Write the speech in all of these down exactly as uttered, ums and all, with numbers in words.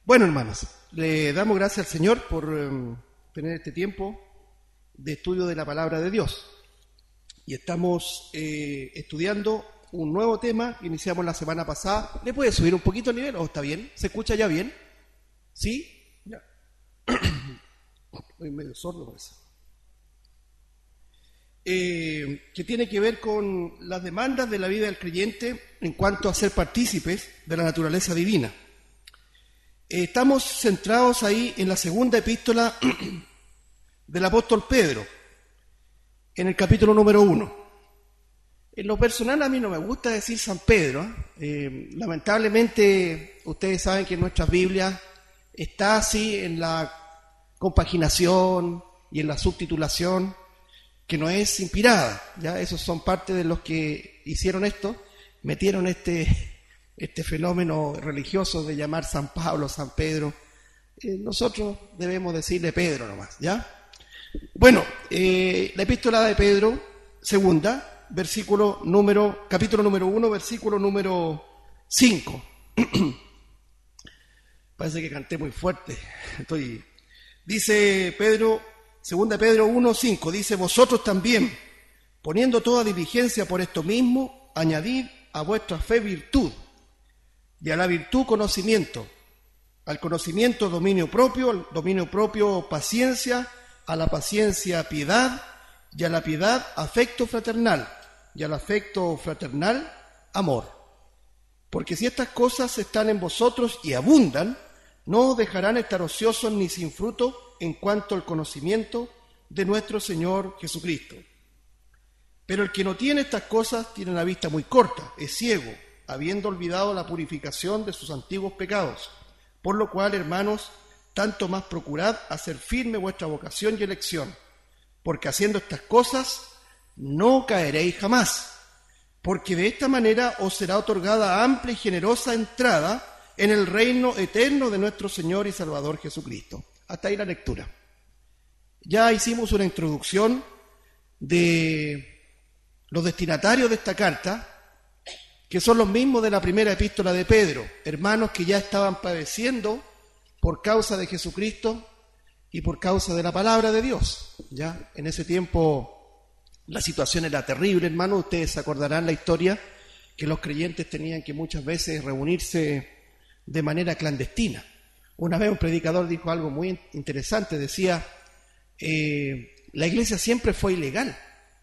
Bueno, hermanos, le damos gracias al Señor por um, tener este tiempo de estudio de la palabra de Dios. Y estamos eh, estudiando un nuevo tema que iniciamos la semana pasada. ¿Le puede subir un poquito el nivel? ¿O está bien? ¿Se escucha ya bien? ¿Sí? Ya. Estoy medio sordo por eso. Eh, que tiene que ver con las demandas de la vida del creyente en cuanto a ser partícipes de la naturaleza divina. Eh, estamos centrados ahí en la segunda epístola del apóstol Pedro, en el capítulo número uno. En lo personal a mí no me gusta decir San Pedro. Eh, lamentablemente ustedes saben que en nuestras Biblias está así en la compaginación y en la subtitulación, que no es inspirada. Ya esos son parte de los que hicieron esto, metieron este, este fenómeno religioso de llamar San Pablo, San Pedro. Eh, nosotros debemos decirle Pedro nomás, ¿ya? Bueno, eh, la epístola de Pedro, segunda, versículo número, capítulo número uno, versículo número cinco. Parece que canté muy fuerte. Estoy. Dice Pedro, segunda Pedro uno, cinco, dice: vosotros también, poniendo toda diligencia por esto mismo, añadid a vuestra fe virtud, y a la virtud conocimiento, al conocimiento dominio propio, al dominio propio paciencia, a la paciencia piedad, y a la piedad afecto fraternal, y al afecto fraternal amor. Porque si estas cosas están en vosotros y abundan, no os dejarán estar ociosos ni sin fruto en cuanto al conocimiento de nuestro Señor Jesucristo. Pero el que no tiene estas cosas tiene la vista muy corta, es ciego, habiendo olvidado la purificación de sus antiguos pecados. Por lo cual, hermanos, tanto más procurad hacer firme vuestra vocación y elección, porque haciendo estas cosas no caeréis jamás, porque de esta manera os será otorgada amplia y generosa entrada en el reino eterno de nuestro Señor y Salvador Jesucristo. Hasta ahí la lectura. Ya hicimos una introducción de los destinatarios de esta carta, que son los mismos de la primera epístola de Pedro, hermanos que ya estaban padeciendo por causa de Jesucristo y por causa de la palabra de Dios. Ya en ese tiempo la situación era terrible, hermanos. Ustedes se acordarán la historia, que los creyentes tenían que muchas veces reunirse de manera clandestina. Una vez un predicador dijo algo muy interesante, decía, eh, la iglesia siempre fue ilegal.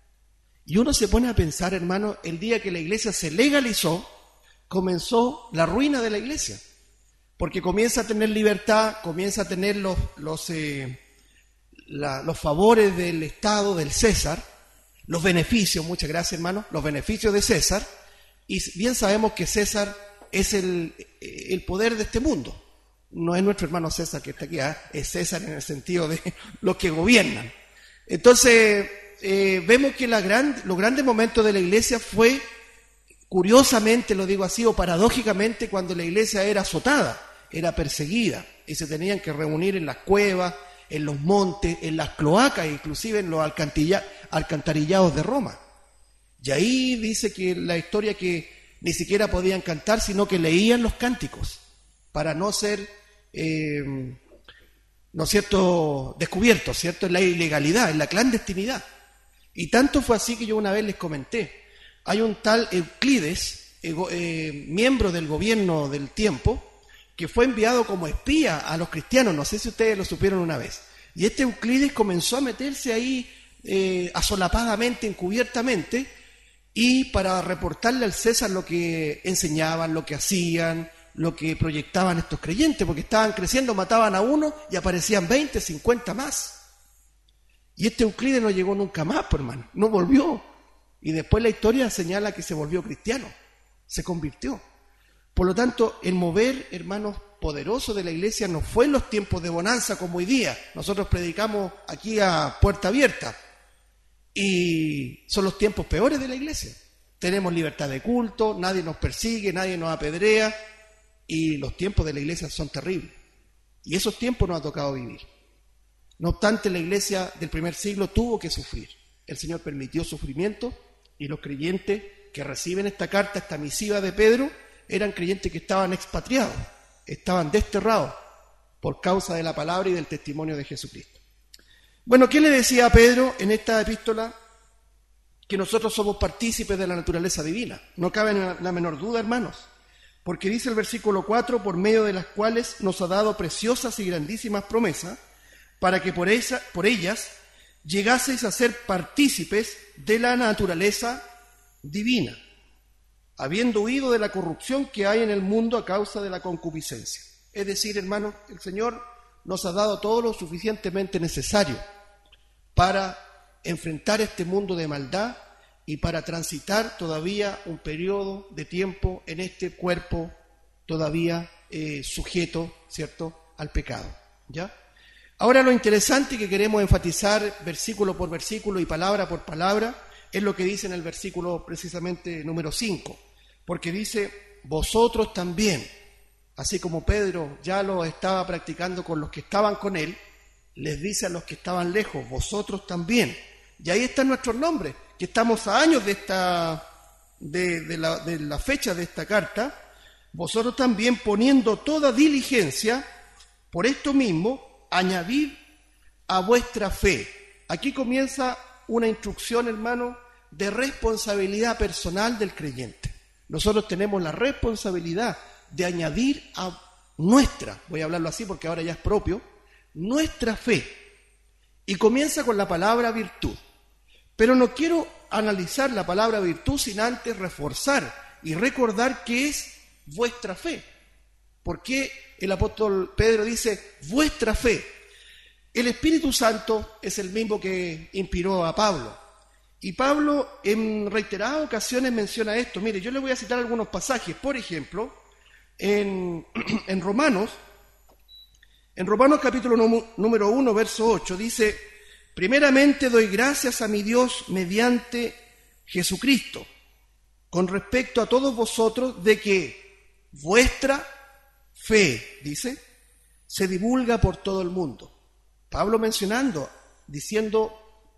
Y uno se pone a pensar, hermano, el día que la iglesia se legalizó, comenzó la ruina de la iglesia. Porque comienza a tener libertad, comienza a tener los, los, eh, la, los favores del Estado, del César, los beneficios, muchas gracias, hermano, los beneficios de César. Y bien sabemos que César es el, el poder de este mundo. No es nuestro hermano César que está aquí, ¿eh? Es César en el sentido de los que gobiernan. Entonces, eh, vemos que la gran, los grandes momentos de la iglesia fue, curiosamente lo digo así, o paradójicamente, cuando la iglesia era azotada, era perseguida, y se tenían que reunir en las cuevas, en los montes, en las cloacas, inclusive en los alcantarillados de Roma. Y ahí dice que la historia que ni siquiera podían cantar, sino que leían los cánticos, para no ser, eh, ¿no es cierto?, descubiertos, ¿cierto?, en la ilegalidad, en la clandestinidad. Y tanto fue así que yo una vez les comenté, hay un tal Euclides, eh, eh, miembro del gobierno del tiempo, que fue enviado como espía a los cristianos, no sé si ustedes lo supieron una vez. Y este Euclides comenzó a meterse ahí eh, asolapadamente, encubiertamente, y para reportarle al César lo que enseñaban, lo que hacían, lo que proyectaban estos creyentes, porque estaban creciendo, mataban a uno y aparecían veinte, cincuenta más. Y este Euclides no llegó nunca más, pues, hermano, no volvió. Y después la historia señala que se volvió cristiano, se convirtió. Por lo tanto, el mover, hermanos, poderoso de la iglesia no fue en los tiempos de bonanza como hoy día. Nosotros predicamos aquí a puerta abierta y son los tiempos peores de la iglesia. Tenemos libertad de culto, nadie nos persigue, nadie nos apedrea, y los tiempos de la iglesia son terribles. Y esos tiempos nos ha tocado vivir. No obstante, la iglesia del primer siglo tuvo que sufrir. El Señor permitió sufrimiento, y los creyentes que reciben esta carta, esta misiva de Pedro, eran creyentes que estaban expatriados, estaban desterrados, por causa de la palabra y del testimonio de Jesucristo. Bueno, ¿qué le decía a Pedro en esta epístola? Que nosotros somos partícipes de la naturaleza divina. No cabe la menor duda, hermanos, porque dice el versículo cuatro, por medio de las cuales nos ha dado preciosas y grandísimas promesas, para que por, esa, por ellas llegaseis a ser partícipes de la naturaleza divina, habiendo huido de la corrupción que hay en el mundo a causa de la concupiscencia. Es decir, hermanos, el Señor nos ha dado todo lo suficientemente necesario para enfrentar este mundo de maldad y para transitar todavía un periodo de tiempo en este cuerpo todavía eh, sujeto, ¿cierto?, al pecado, ¿ya? Ahora lo interesante que queremos enfatizar versículo por versículo y palabra por palabra es lo que dice en el versículo precisamente número cinco, porque dice, vosotros también, así como Pedro ya lo estaba practicando con los que estaban con él, les dice a los que estaban lejos, vosotros también. Y ahí están nuestros nombres, que estamos a años de, esta, de, de, la, de la fecha de esta carta, vosotros también poniendo toda diligencia, por esto mismo, añadid a vuestra fe. Aquí comienza una instrucción, hermano, de responsabilidad personal del creyente. Nosotros tenemos la responsabilidad de añadir a nuestra, voy a hablarlo así porque ahora ya es propio, nuestra fe. Y comienza con la palabra virtud. Pero no quiero analizar la palabra virtud sin antes reforzar y recordar qué es vuestra fe. ¿Por qué el apóstol Pedro dice vuestra fe? El Espíritu Santo es el mismo que inspiró a Pablo. Y Pablo en reiteradas ocasiones menciona esto. Mire, yo le voy a citar algunos pasajes. Por ejemplo, en, en Romanos, en Romanos capítulo número uno, verso ocho, dice, primeramente doy gracias a mi Dios mediante Jesucristo, con respecto a todos vosotros, de que vuestra fe, dice, se divulga por todo el mundo. Pablo mencionando, diciendo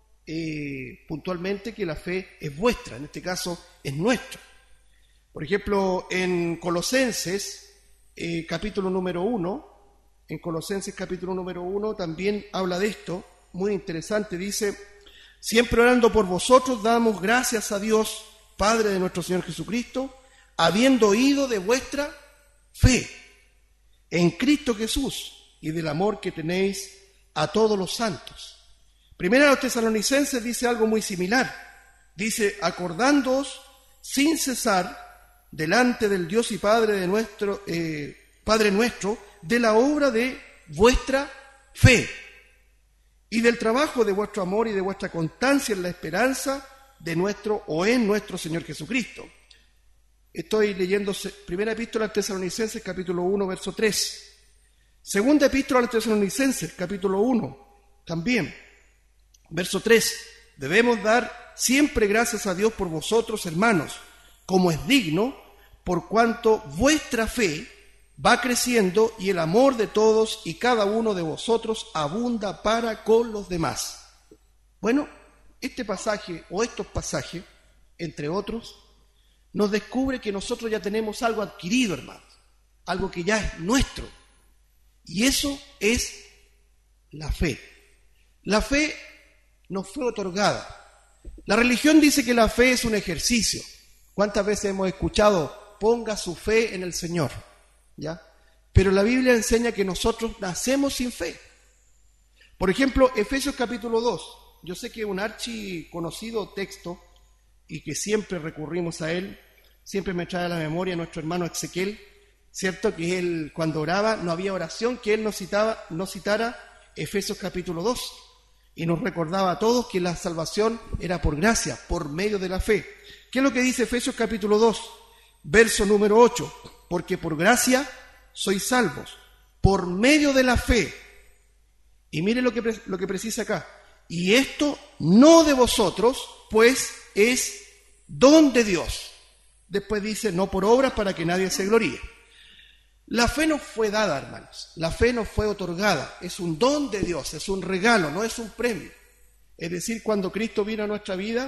eh, puntualmente que la fe es vuestra, en este caso es nuestra. Por ejemplo, en Colosenses, eh, capítulo número uno, en Colosenses capítulo número uno también habla de esto, muy interesante, dice, siempre orando por vosotros damos gracias a Dios, Padre de nuestro Señor Jesucristo, habiendo oído de vuestra fe en Cristo Jesús y del amor que tenéis a todos los santos. Primera a los Tesalonicenses dice algo muy similar, dice, acordándoos sin cesar delante del Dios y Padre de nuestro, eh, Padre nuestro, de la obra de vuestra fe y del trabajo de vuestro amor y de vuestra constancia en la esperanza de nuestro o en nuestro Señor Jesucristo. Estoy leyendo Primera Epístola a los Tesalonicenses, capítulo uno, verso tres. Segunda Epístola a los Tesalonicenses, capítulo uno, también, verso tres. Debemos dar siempre gracias a Dios por vosotros, hermanos, como es digno, por cuanto vuestra fe va creciendo y el amor de todos y cada uno de vosotros abunda para con los demás. Bueno, este pasaje o estos pasajes, entre otros, nos descubre que nosotros ya tenemos algo adquirido, hermanos, algo que ya es nuestro. Y eso es la fe. La fe nos fue otorgada. La religión dice que la fe es un ejercicio. ¿Cuántas veces hemos escuchado, ponga su fe en el Señor? ¿Ya? Pero la Biblia enseña que nosotros nacemos sin fe. Por ejemplo, Efesios capítulo dos. Yo sé que es un archi conocido texto y que siempre recurrimos a él. Siempre me trae a la memoria nuestro hermano Ezequiel, ¿cierto? Que él cuando oraba no había oración que él no, citaba, no citara Efesios capítulo dos. Y nos recordaba a todos que la salvación era por gracia, por medio de la fe. ¿Qué es lo que dice Efesios capítulo dos? Verso número ocho. Porque por gracia sois salvos, por medio de la fe. Y mire lo que, lo que precisa acá. Y esto no de vosotros, pues es don de Dios. Después dice, no por obras para que nadie se gloríe. La fe nos fue dada, hermanos. La fe nos fue otorgada. Es un don de Dios, es un regalo, no es un premio. Es decir, cuando Cristo vino a nuestra vida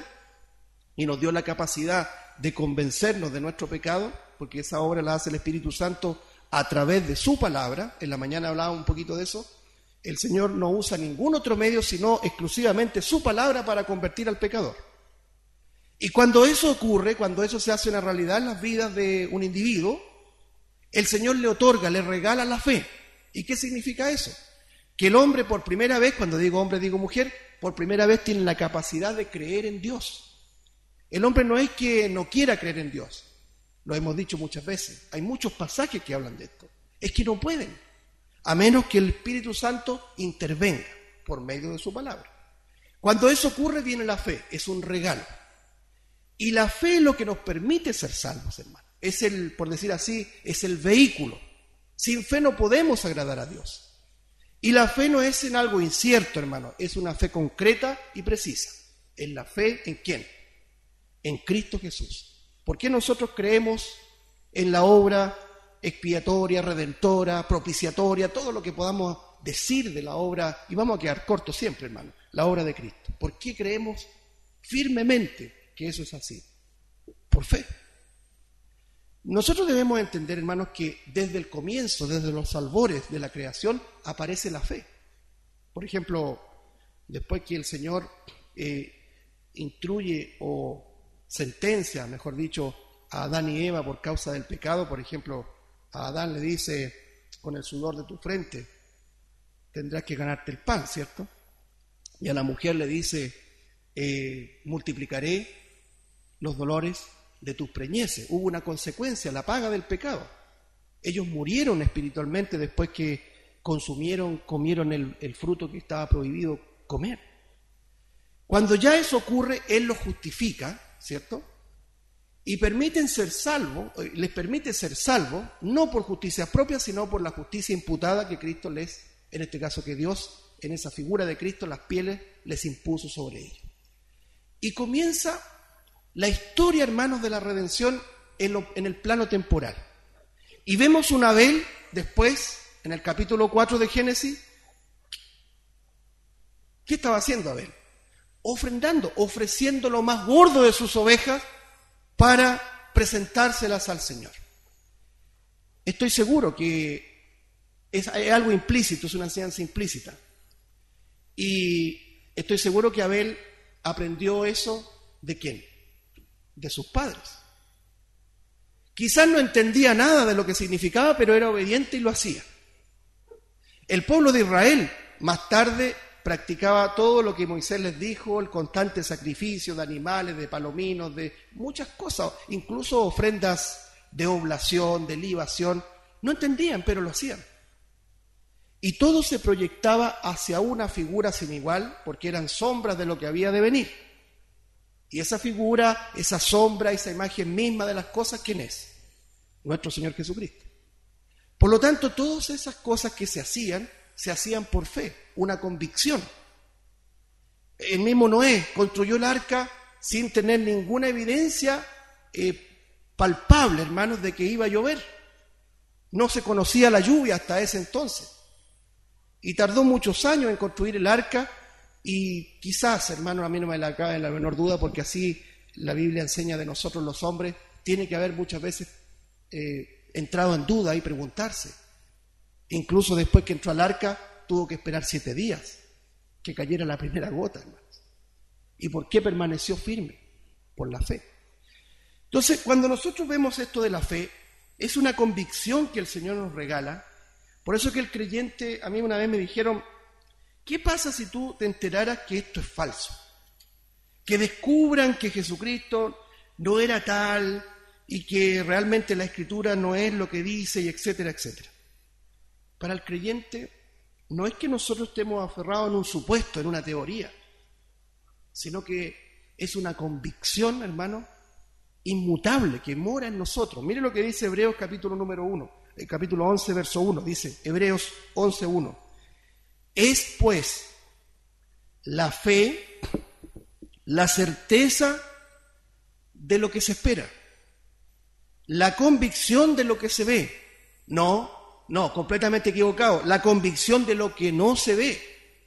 y nos dio la capacidad de convencernos de nuestro pecado, porque esa obra la hace el Espíritu Santo a través de su palabra. En la mañana hablaba un poquito de eso. El Señor no usa ningún otro medio sino exclusivamente su palabra para convertir al pecador. Y cuando eso ocurre, cuando eso se hace una realidad en las vidas de un individuo, el Señor le otorga, le regala la fe. ¿Y qué significa eso? Que el hombre por primera vez, cuando digo hombre digo mujer, por primera vez tiene la capacidad de creer en Dios. El hombre no es que no quiera creer en Dios, lo hemos dicho muchas veces, hay muchos pasajes que hablan de esto, es que no pueden, a menos que el Espíritu Santo intervenga por medio de su palabra. Cuando eso ocurre viene la fe, es un regalo. Y la fe es lo que nos permite ser salvos, hermano. Es el, por decir así, es el vehículo. Sin fe no podemos agradar a Dios. Y la fe no es en algo incierto, hermano, es una fe concreta y precisa. ¿En la fe en quién? En Cristo Jesús. ¿Por qué nosotros creemos en la obra expiatoria, redentora, propiciatoria, todo lo que podamos decir de la obra, y vamos a quedar cortos siempre, hermano, la obra de Cristo? ¿Por qué creemos firmemente que eso es así? Por fe. Nosotros debemos entender, hermanos, que desde el comienzo, desde los albores de la creación, aparece la fe. Por ejemplo, después que el Señor eh, instruye o sentencia, mejor dicho, a Adán y Eva por causa del pecado, por ejemplo, a Adán le dice, con el sudor de tu frente tendrás que ganarte el pan, ¿cierto? Y a la mujer le dice, eh, multiplicaré los dolores de tus preñeces. Hubo una consecuencia, la paga del pecado. Ellos murieron espiritualmente después que consumieron, comieron el, el fruto que estaba prohibido comer. Cuando ya eso ocurre, Él los justifica, ¿cierto? Y permiten ser salvos, les permite ser salvos, no por justicia propia, sino por la justicia imputada que Cristo les, en este caso que Dios, en esa figura de Cristo, las pieles les impuso sobre ellos. Y comienza la historia, hermanos, de la redención en, lo, en el plano temporal. Y vemos un Abel después, en el capítulo cuatro de Génesis. ¿Qué estaba haciendo Abel? Ofrendando, ofreciendo lo más gordo de sus ovejas para presentárselas al Señor. Estoy seguro que es, es algo implícito, es una enseñanza implícita. Y estoy seguro que Abel aprendió eso ¿de quién? De sus padres. Quizás no entendía nada de lo que significaba, pero era obediente y lo hacía. El pueblo de Israel más tarde practicaba todo lo que Moisés les dijo, el constante sacrificio de animales, de palominos, de muchas cosas, incluso ofrendas de oblación, de libación. No entendían, pero lo hacían. Y todo se proyectaba hacia una figura sin igual, porque eran sombras de lo que había de venir. Y esa figura, esa sombra, esa imagen misma de las cosas, ¿quién es? Nuestro Señor Jesucristo. Por lo tanto, todas esas cosas que se hacían, se hacían por fe, una convicción. El mismo Noé construyó el arca sin tener ninguna evidencia eh, palpable, hermanos, de que iba a llover. No se conocía la lluvia hasta ese entonces. Y tardó muchos años en construir el arca. Y quizás, hermano, a mí no me la cabe la menor duda, porque así la Biblia enseña de nosotros los hombres, tiene que haber muchas veces eh, entrado en duda y preguntarse. Incluso después que entró al arca, tuvo que esperar siete días que cayera la primera gota, hermanos. ¿Y por qué permaneció firme? Por la fe. Entonces, cuando nosotros vemos esto de la fe, es una convicción que el Señor nos regala. Por eso que el creyente, a mí una vez me dijeron, ¿qué pasa si tú te enteraras que esto es falso? Que descubran que Jesucristo no era tal y que realmente la Escritura no es lo que dice, y etcétera, etcétera. Para el creyente no es que nosotros estemos aferrados en un supuesto, en una teoría, sino que es una convicción, hermano, inmutable, que mora en nosotros. Mire lo que dice Hebreos capítulo número uno, el capítulo once, verso uno, dice Hebreos once, uno. Es pues la fe, la certeza de lo que se espera, la convicción de lo que se ve. No, no, completamente equivocado. La convicción de lo que no se ve.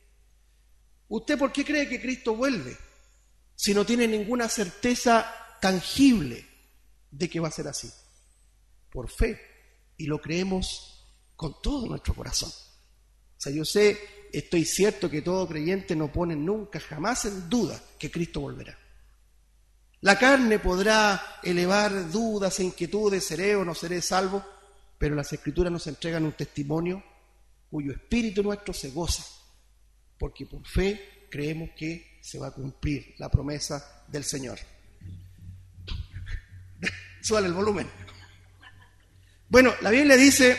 ¿Usted por qué cree que Cristo vuelve si no tiene ninguna certeza tangible de que va a ser así? Por fe. y lo creemos con todo nuestro corazón. O sea, yo sé, estoy cierto que todo creyente no pone nunca, jamás en duda que Cristo volverá. La carne podrá elevar dudas e inquietudes, seré o no seré salvo, pero las Escrituras nos entregan un testimonio cuyo espíritu nuestro se goza, porque por fe creemos que se va a cumplir la promesa del Señor. Súbale el volumen. Bueno, la Biblia dice,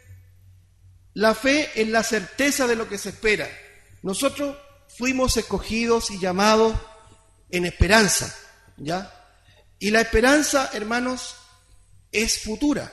la fe es la certeza de lo que se espera. Nosotros fuimos escogidos y llamados en esperanza, ¿ya? Y la esperanza, hermanos, es futura.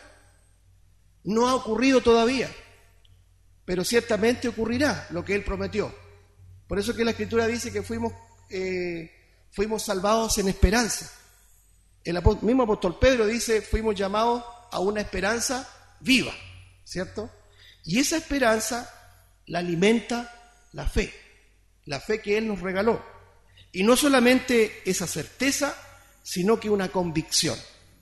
No ha ocurrido todavía, pero ciertamente ocurrirá lo que Él prometió. Por eso que la Escritura dice que fuimos, eh, fuimos salvados en esperanza. El apóstol, mismo apóstol Pedro dice, fuimos llamados a una esperanza viva, ¿cierto? Y esa esperanza la alimenta la fe, la fe que Él nos regaló. Y no solamente esa certeza, sino que una convicción.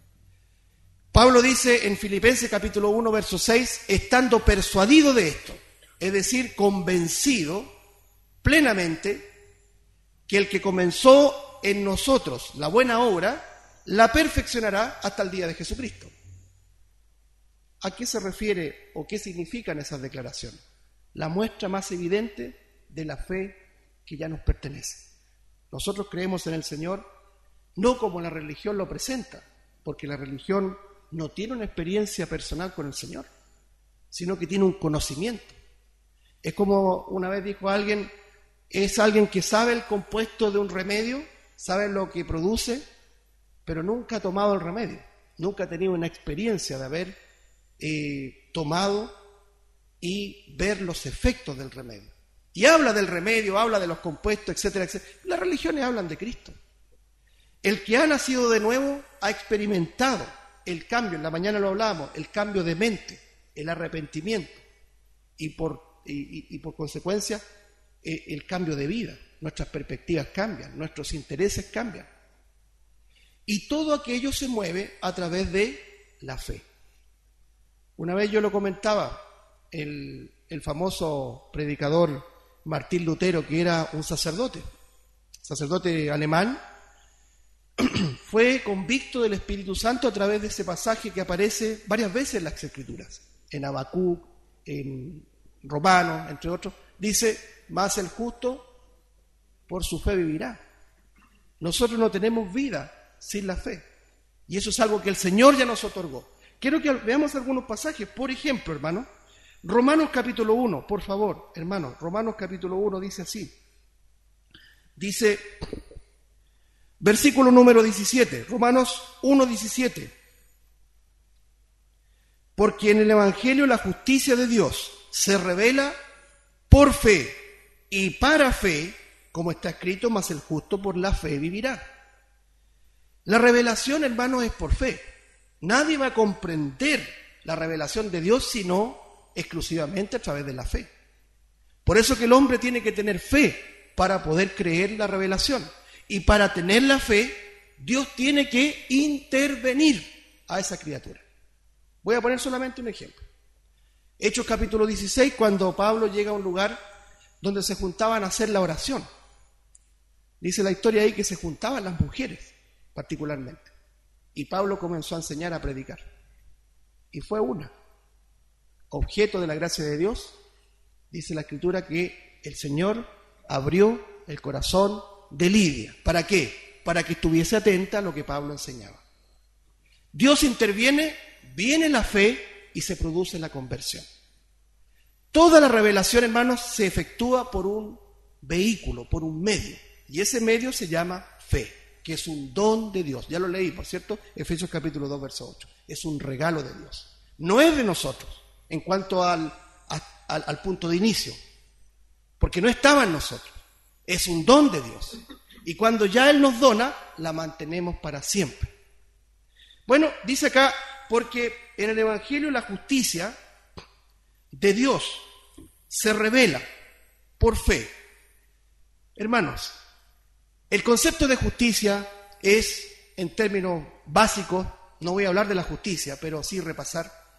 Pablo dice en Filipenses capítulo uno, verso seis, estando persuadido de esto, es decir, convencido plenamente que el que comenzó en nosotros la buena obra, la perfeccionará hasta el día de Jesucristo. ¿A qué se refiere o qué significan esas declaraciones? La muestra más evidente de la fe que ya nos pertenece. Nosotros creemos en el Señor no como la religión lo presenta, porque la religión no tiene una experiencia personal con el Señor, sino que tiene un conocimiento. Es como una vez dijo alguien, es alguien que sabe el compuesto de un remedio, sabe lo que produce, pero nunca ha tomado el remedio, nunca ha tenido una experiencia de haber eh, tomado y ver los efectos del remedio. Y habla del remedio, habla de los compuestos, etcétera, etcétera. Las religiones hablan de Cristo. El que ha nacido de nuevo ha experimentado el cambio, en la mañana lo hablábamos, el cambio de mente, el arrepentimiento y por, y, y, y por consecuencia eh, el cambio de vida. Nuestras perspectivas cambian, nuestros intereses cambian. Y todo aquello se mueve a través de la fe. Una vez yo lo comentaba, el, el famoso predicador Martín Lutero, que era un sacerdote, sacerdote alemán, fue convicto del Espíritu Santo a través de ese pasaje que aparece varias veces en las Escrituras, en Habacuc, en Romanos, entre otros. Dice, mas el justo por su fe vivirá. Nosotros no tenemos vida sin la fe, y eso es algo que el Señor ya nos otorgó. Quiero que veamos algunos pasajes. Por ejemplo, hermano, Romanos capítulo uno, por favor, hermano, Romanos capítulo uno dice así, dice, versículo número diecisiete, Romanos uno, diecisiete, porque en el Evangelio la justicia de Dios se revela por fe y para fe, como está escrito, mas el justo por la fe vivirá. La revelación, hermano, es por fe. Nadie va a comprender la revelación de Dios sino exclusivamente a través de la fe. Por eso que el hombre tiene que tener fe para poder creer la revelación. Y para tener la fe, Dios tiene que intervenir a esa criatura. Voy a poner solamente un ejemplo. Hechos capítulo dieciséis, cuando Pablo llega a un lugar donde se juntaban a hacer la oración. Dice la historia ahí que se juntaban las mujeres, particularmente. Y Pablo comenzó a enseñar a predicar. Y fue una. Objeto de la gracia de Dios, dice la Escritura que el Señor abrió el corazón de Lidia. ¿Para qué? Para que estuviese atenta a lo que Pablo enseñaba. Dios interviene, viene la fe y se produce la conversión. Toda la revelación, hermanos, se efectúa por un vehículo, por un medio. Y ese medio se llama fe, que es un don de Dios. Ya lo leí, por cierto, Efesios capítulo dos, verso ocho. Es un regalo de Dios. No es de nosotros en cuanto al, a, al, al punto de inicio, porque no estaba en nosotros. Es un don de Dios. Y cuando ya Él nos dona, la mantenemos para siempre. Bueno, dice acá, porque en el Evangelio la justicia de Dios se revela por fe. Hermanos, el concepto de justicia es, en términos básicos, no voy a hablar de la justicia, pero sí repasar,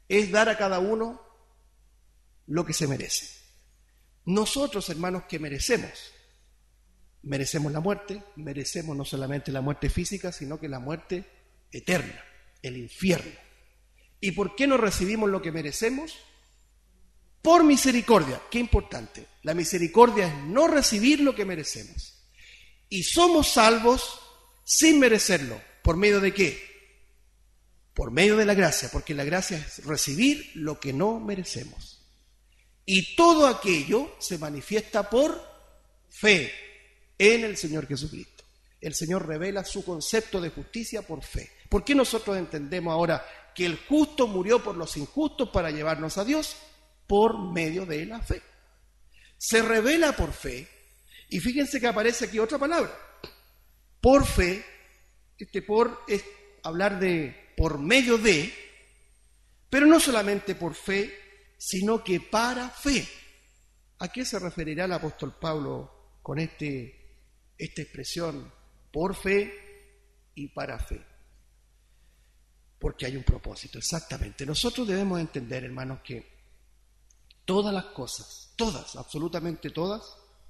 es dar a cada uno lo que se merece. Nosotros, hermanos, ¿qué merecemos? Merecemos la muerte, merecemos no solamente la muerte física, sino que la muerte eterna, el infierno. ¿Y por qué no recibimos lo que merecemos? Por misericordia. Qué importante. La misericordia es no recibir lo que merecemos. Y somos salvos sin merecerlo. ¿Por medio de qué? Por medio de la gracia, porque la gracia es recibir lo que no merecemos. Y todo aquello se manifiesta por fe en el Señor Jesucristo. El Señor revela su concepto de justicia por fe. ¿Por qué nosotros entendemos ahora que el justo murió por los injustos para llevarnos a Dios? Por medio de la fe. Se revela por fe, y fíjense que aparece aquí otra palabra. Por fe, este por es hablar de por medio de, pero no solamente por fe, sino que para fe. ¿A qué se referirá el apóstol Pablo con este, esta expresión por fe y para fe? Porque hay un propósito, exactamente. Nosotros debemos entender, hermanos, que todas las cosas, todas, absolutamente todas,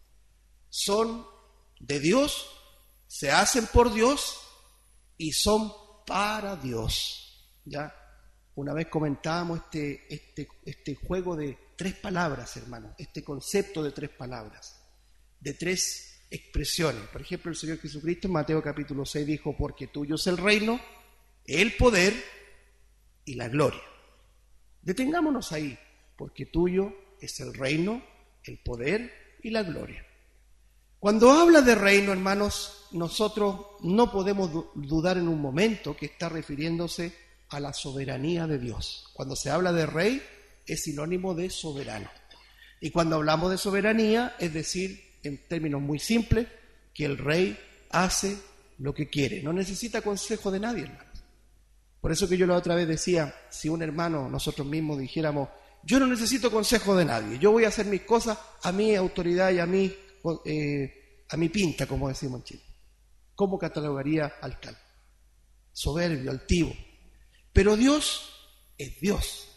son de Dios, se hacen por Dios y son para Dios. ¿Ya? Una vez comentábamos este, este, este juego de tres palabras, hermanos, este concepto de tres palabras, de tres expresiones. Por ejemplo, el Señor Jesucristo en Mateo capítulo seis dijo, porque tuyo es el reino, el poder y la gloria. Detengámonos ahí, porque tuyo es el reino, el poder y la gloria. Cuando habla de reino, hermanos, nosotros no podemos dudar en un momento que está refiriéndose a la soberanía de Dios. Cuando se habla de rey, es sinónimo de soberano. Y cuando hablamos de soberanía, es decir, en términos muy simples, que el rey hace lo que quiere. No necesita consejo de nadie, hermanos. Por eso que yo la otra vez decía, si un hermano, nosotros mismos dijéramos, yo no necesito consejo de nadie, yo voy a hacer mis cosas a mi autoridad y a mi, eh, a mi pinta, como decimos en Chile. ¿Cómo catalogaría al tal? Soberbio, altivo. Pero Dios es Dios.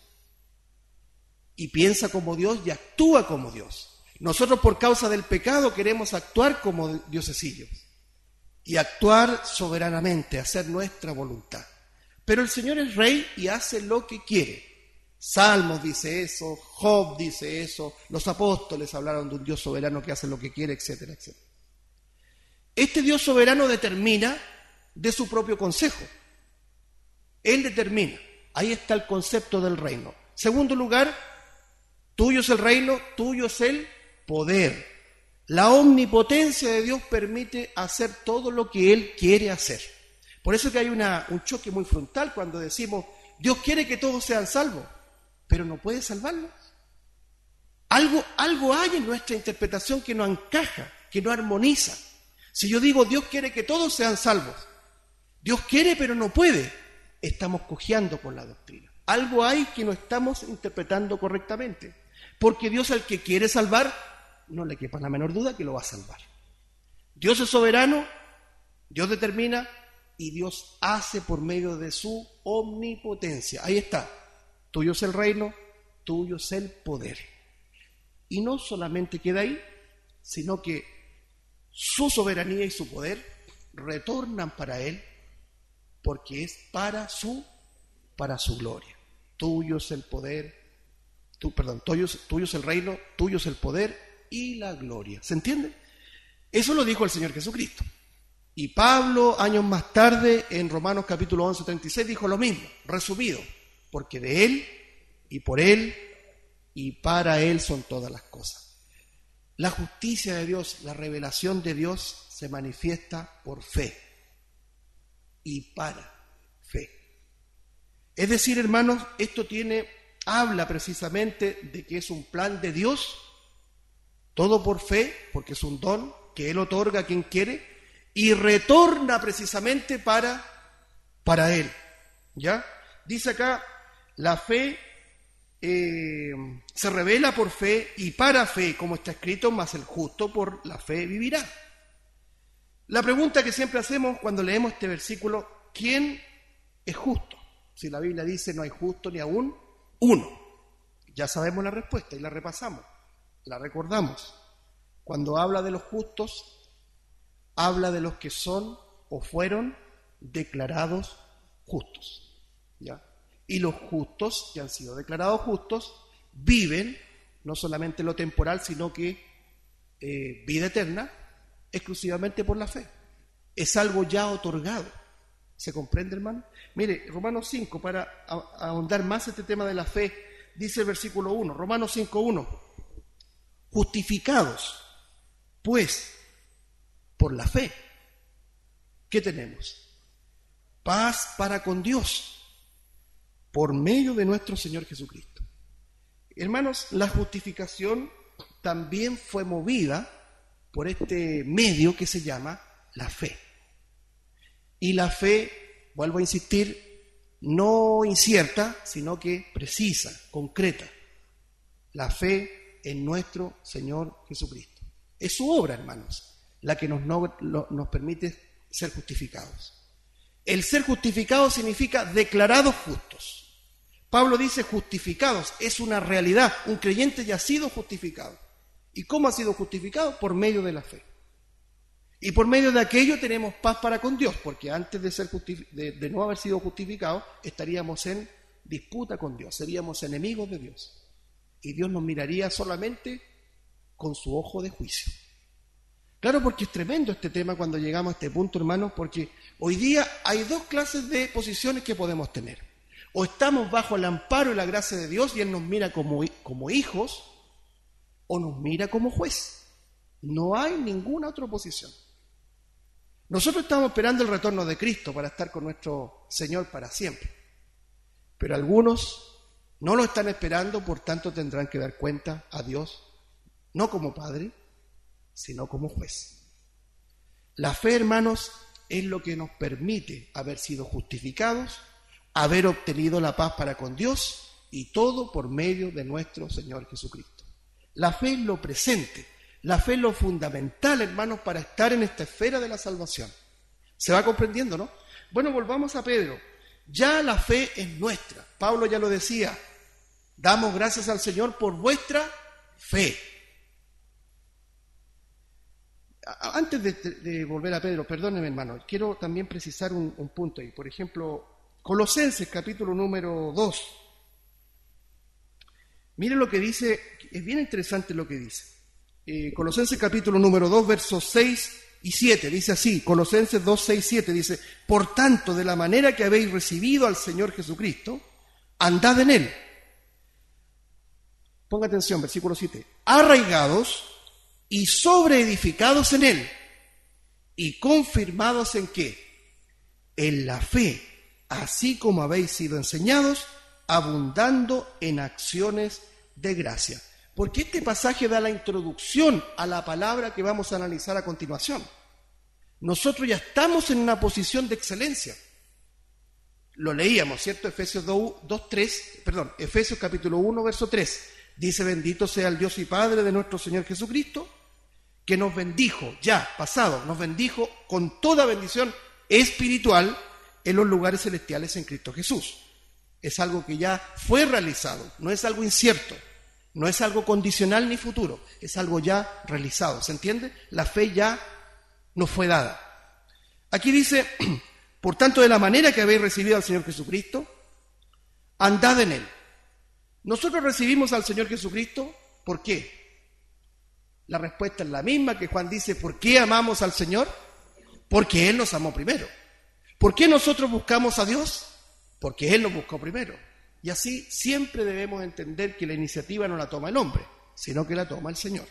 Y piensa como Dios y actúa como Dios. Nosotros por causa del pecado queremos actuar como diosecillos. Y actuar soberanamente, hacer nuestra voluntad. Pero el Señor es rey y hace lo que quiere. Salmos dice eso, Job dice eso, los apóstoles hablaron de un Dios soberano que hace lo que quiere, etcétera, etcétera. Este Dios soberano determina de su propio consejo. Él determina. Ahí está el concepto del reino. Segundo lugar, tuyo es el reino, tuyo es el poder. La omnipotencia de Dios permite hacer todo lo que Él quiere hacer. Por eso que hay una, un choque muy frontal cuando decimos, Dios quiere que todos sean salvos, pero no puede salvarlos. Algo, algo hay en nuestra interpretación que no encaja, que no armoniza. Si yo digo, Dios quiere que todos sean salvos, Dios quiere pero no puede, estamos cojeando con la doctrina. Algo hay que no estamos interpretando correctamente, porque Dios al que quiere salvar, no le quepa la menor duda que lo va a salvar. Dios es soberano, Dios determina y Dios hace por medio de su omnipotencia. Ahí está. Tuyo es el reino, tuyo es el poder. Y no solamente queda ahí, sino que su soberanía y su poder retornan para Él, porque es para su, para su gloria. Tuyo es el poder, tú, perdón, tuyo, tuyo es el reino, tuyo es el poder y la gloria. ¿Se entiende? Eso lo dijo el Señor Jesucristo. Y Pablo, años más tarde, en Romanos capítulo once, treinta y seis, dijo lo mismo, resumido. Porque de Él, y por Él, y para Él son todas las cosas. La justicia de Dios, la revelación de Dios se manifiesta por fe y para fe. Es decir, hermanos, esto tiene, habla precisamente de que es un plan de Dios, todo por fe, porque es un don que Él otorga a quien quiere, y retorna precisamente para, para Él. ¿Ya? Dice acá, la fe eh, se revela por fe y para fe, como está escrito, mas el justo por la fe vivirá. La pregunta que siempre hacemos cuando leemos este versículo, ¿quién es justo? Si la Biblia dice no hay justo ni aún Uno, ya sabemos la respuesta y la repasamos, la recordamos. Cuando habla de los justos, habla de los que son o fueron declarados justos, ¿ya? Y los justos, que han sido declarados justos, viven no solamente lo temporal, sino que eh, vida eterna, exclusivamente por la fe. Es algo ya otorgado. ¿Se comprende, hermano? Mire, Romanos cinco, para ahondar más este tema de la fe, dice el versículo uno, Romanos cinco uno, justificados, pues, por la fe, ¿qué tenemos? Paz para con Dios, por medio de nuestro Señor Jesucristo. Hermanos, la justificación también fue movida por este medio que se llama la fe. Y la fe, vuelvo a insistir, no incierta, sino que precisa, concreta. La fe en nuestro Señor Jesucristo. Es su obra, hermanos, la que nos, no, lo, nos permite ser justificados. El ser justificado significa declarados justos. Pablo dice justificados, es una realidad. Un creyente ya ha sido justificado. ¿Y cómo ha sido justificado? Por medio de la fe. Y por medio de aquello tenemos paz para con Dios, porque antes de, ser justific- de, de no haber sido justificados, estaríamos en disputa con Dios, seríamos enemigos de Dios. Y Dios nos miraría solamente con su ojo de juicio. Claro, porque es tremendo este tema cuando llegamos a este punto, hermanos, porque hoy día hay dos clases de posiciones que podemos tener. O estamos bajo el amparo y la gracia de Dios y Él nos mira como, como hijos, o nos mira como juez. No hay ninguna otra posición. Nosotros estamos esperando el retorno de Cristo para estar con nuestro Señor para siempre. Pero algunos no lo están esperando, por tanto tendrán que dar cuenta a Dios, no como Padre, sino como juez. La fe, hermanos, es lo que nos permite haber sido justificados, haber obtenido la paz para con Dios, y todo por medio de nuestro Señor Jesucristo. La fe es lo presente. La fe es lo fundamental, hermanos, para estar en esta esfera de la salvación. ¿Se va comprendiendo, no? Bueno, volvamos a Pedro. Ya la fe es nuestra. Pablo ya lo decía. Damos gracias al Señor por vuestra fe. Antes de, de, de volver a Pedro, perdónenme, hermano, quiero también precisar un, un punto ahí. Por ejemplo, Colosenses, capítulo número dos. Miren lo que dice, es bien interesante lo que dice. Eh, Colosenses capítulo número dos, versos seis y siete, dice así, Colosenses dos, seis, siete, dice, por tanto, de la manera que habéis recibido al Señor Jesucristo, andad en Él. Ponga atención, versículo siete, arraigados y sobreedificados en Él, y confirmados en ¿qué? En la fe, así como habéis sido enseñados, abundando en acciones de gracia. Porque este pasaje da la introducción a la palabra que vamos a analizar a continuación. Nosotros ya estamos en una posición de excelencia. Lo leíamos, ¿cierto? Efesios dos, tres, perdón, Efesios capítulo uno, verso tres. Dice, bendito sea el Dios y Padre de nuestro Señor Jesucristo, que nos bendijo, ya, pasado, nos bendijo con toda bendición espiritual en los lugares celestiales en Cristo Jesús. Es algo que ya fue realizado, no es algo incierto. No es algo condicional ni futuro, es algo ya realizado, ¿se entiende? La fe ya nos fue dada. Aquí dice, por tanto, de la manera que habéis recibido al Señor Jesucristo, andad en Él. Nosotros recibimos al Señor Jesucristo, ¿por qué? La respuesta es la misma que Juan dice, ¿por qué amamos al Señor? Porque Él nos amó primero. ¿Por qué nosotros buscamos a Dios? Porque Él nos buscó primero. Y así siempre debemos entender que la iniciativa no la toma el hombre, sino que la toma el Señor.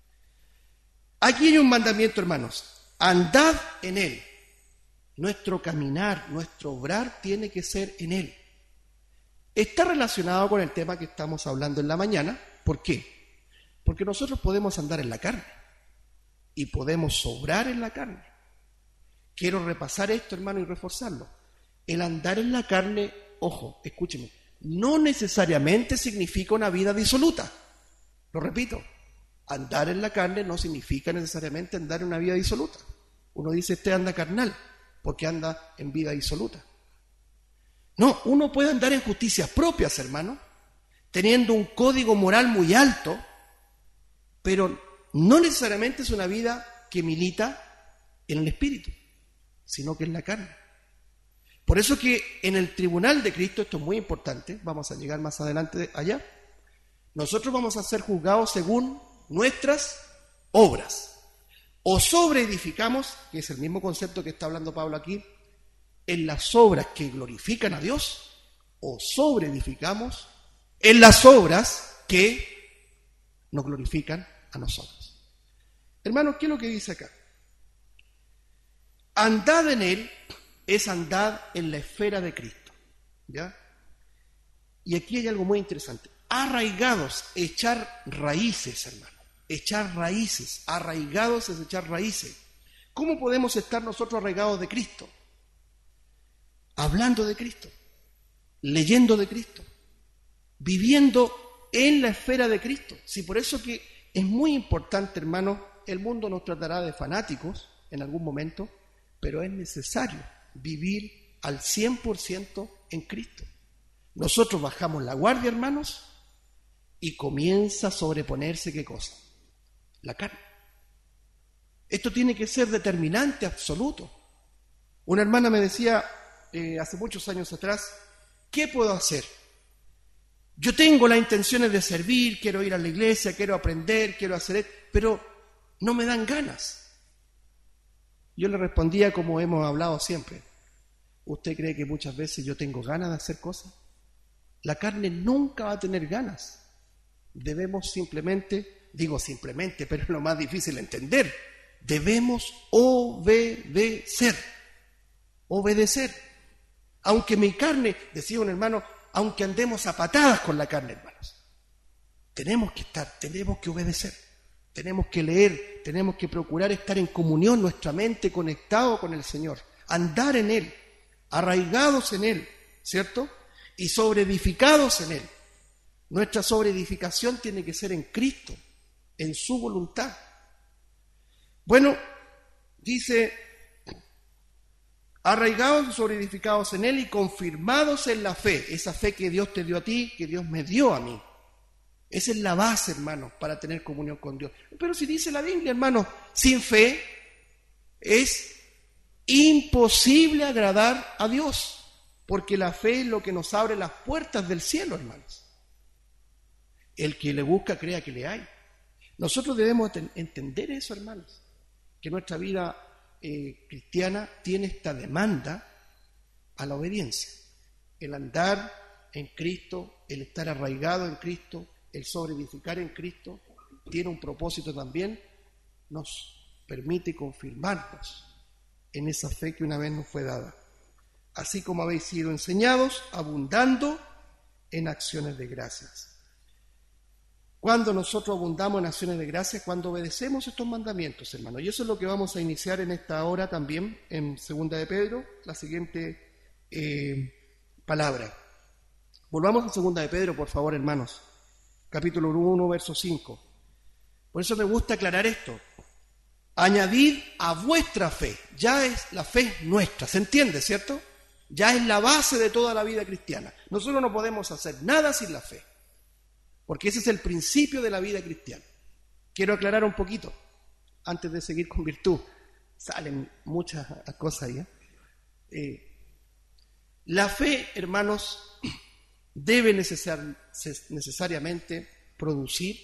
Aquí hay un mandamiento, hermanos. Andad en Él. Nuestro caminar, nuestro obrar tiene que ser en Él. Está relacionado con el tema que estamos hablando en la mañana. ¿Por qué? Porque nosotros podemos andar en la carne y podemos obrar en la carne. Quiero repasar esto, hermano, y reforzarlo. El andar en la carne, ojo, escúcheme, no necesariamente significa una vida disoluta. Lo repito, andar en la carne no significa necesariamente andar en una vida disoluta. Uno dice, este anda carnal, porque anda en vida disoluta. No, uno puede andar en justicias propias, hermano, teniendo un código moral muy alto, pero no necesariamente es una vida que milita en el espíritu, sino que en la carne. Por eso que en el tribunal de Cristo, esto es muy importante, vamos a llegar más adelante allá, nosotros vamos a ser juzgados según nuestras obras. O sobreedificamos, que es el mismo concepto que está hablando Pablo aquí, en las obras que glorifican a Dios, o sobreedificamos en las obras que nos glorifican a nosotros. Hermanos, ¿qué es lo que dice acá? Andad en Él es andar en la esfera de Cristo, ¿ya? Y aquí hay algo muy interesante. Arraigados, echar raíces, hermano. Echar raíces. Arraigados es echar raíces. ¿Cómo podemos estar nosotros arraigados de Cristo? Hablando de Cristo, leyendo de Cristo, viviendo en la esfera de Cristo. Sí, por eso que es muy importante, hermano, el mundo nos tratará de fanáticos en algún momento, pero es necesario vivir al cien por ciento en Cristo. Nosotros bajamos la guardia, hermanos, y comienza a sobreponerse, ¿qué cosa? La carne. Esto tiene que ser determinante, absoluto. Una hermana me decía eh, hace muchos años atrás, ¿qué puedo hacer? Yo tengo las intenciones de servir, quiero ir a la iglesia, quiero aprender, quiero hacer esto, pero no me dan ganas. Yo le respondía como hemos hablado siempre. ¿Usted cree que muchas veces yo tengo ganas de hacer cosas? La carne nunca va a tener ganas. Debemos simplemente, digo simplemente, pero es lo más difícil de entender, debemos obedecer. Obedecer. Aunque mi carne, decía un hermano, aunque andemos a patadas con la carne, hermanos, tenemos que estar, tenemos que obedecer, tenemos que leer, tenemos que procurar estar en comunión, nuestra mente conectado con el Señor, andar en Él, arraigados en Él, ¿cierto? Y sobreedificados en Él. Nuestra sobreedificación tiene que ser en Cristo, en su voluntad. Bueno, dice, arraigados y sobreedificados en Él y confirmados en la fe, esa fe que Dios te dio a ti, que Dios me dio a mí. Esa es la base, hermanos, para tener comunión con Dios. Pero si dice la Biblia, hermanos, sin fe es imposible agradar a Dios, porque la fe es lo que nos abre las puertas del cielo, hermanos. El que le busca, crea que le hay. Nosotros debemos entender eso, hermanos, que nuestra vida eh, cristiana tiene esta demanda a la obediencia. El andar en Cristo, el estar arraigado en Cristo, el sobreedificar en Cristo, tiene un propósito también, nos permite confirmarnos en esa fe que una vez nos fue dada. Así como habéis sido enseñados, abundando en acciones de gracias. Cuando nosotros abundamos en acciones de gracias, cuando obedecemos estos mandamientos, hermanos. Y eso es lo que vamos a iniciar en esta hora también, en Segunda de Pedro, la siguiente eh, palabra. Volvamos a Segunda de Pedro, por favor, hermanos. Capítulo uno, verso cinco. Por eso me gusta aclarar esto. Añadid a vuestra fe. Ya es la fe nuestra, ¿se entiende, cierto? Ya es la base de toda la vida cristiana. Nosotros no podemos hacer nada sin la fe, porque ese es el principio de la vida cristiana. Quiero aclarar un poquito, antes de seguir con virtud. Salen muchas cosas ahí. ¿eh? Eh, la fe, hermanos, debe necesar, necesariamente producir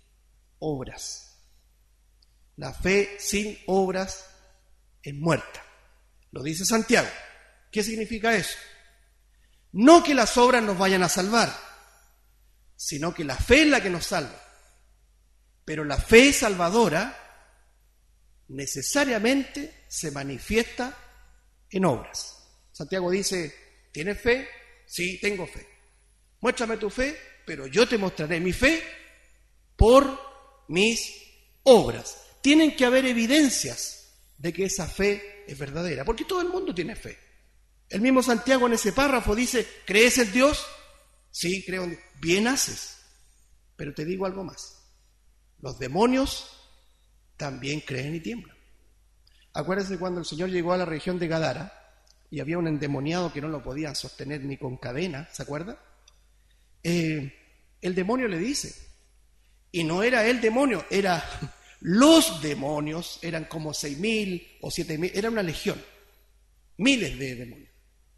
obras. La fe sin obras es muerta. Lo dice Santiago. ¿Qué significa eso? No que las obras nos vayan a salvar, sino que la fe es la que nos salva. Pero la fe salvadora necesariamente se manifiesta en obras. Santiago dice, ¿tienes fe? Sí, tengo fe. Muéstrame tu fe, pero yo te mostraré mi fe por mis obras. Tienen que haber evidencias de que esa fe es verdadera, porque todo el mundo tiene fe. El mismo Santiago en ese párrafo dice, ¿crees en Dios? Sí, creo en Dios. Bien haces. Pero te digo algo más. Los demonios también creen y tiemblan. Acuérdense cuando el Señor llegó a la región de Gadara y había un endemoniado que no lo podían sostener ni con cadena, ¿se acuerda? Eh, el demonio le dice. Y no era el demonio, era los demonios, eran como seis mil o siete mil, era una legión, miles de demonios.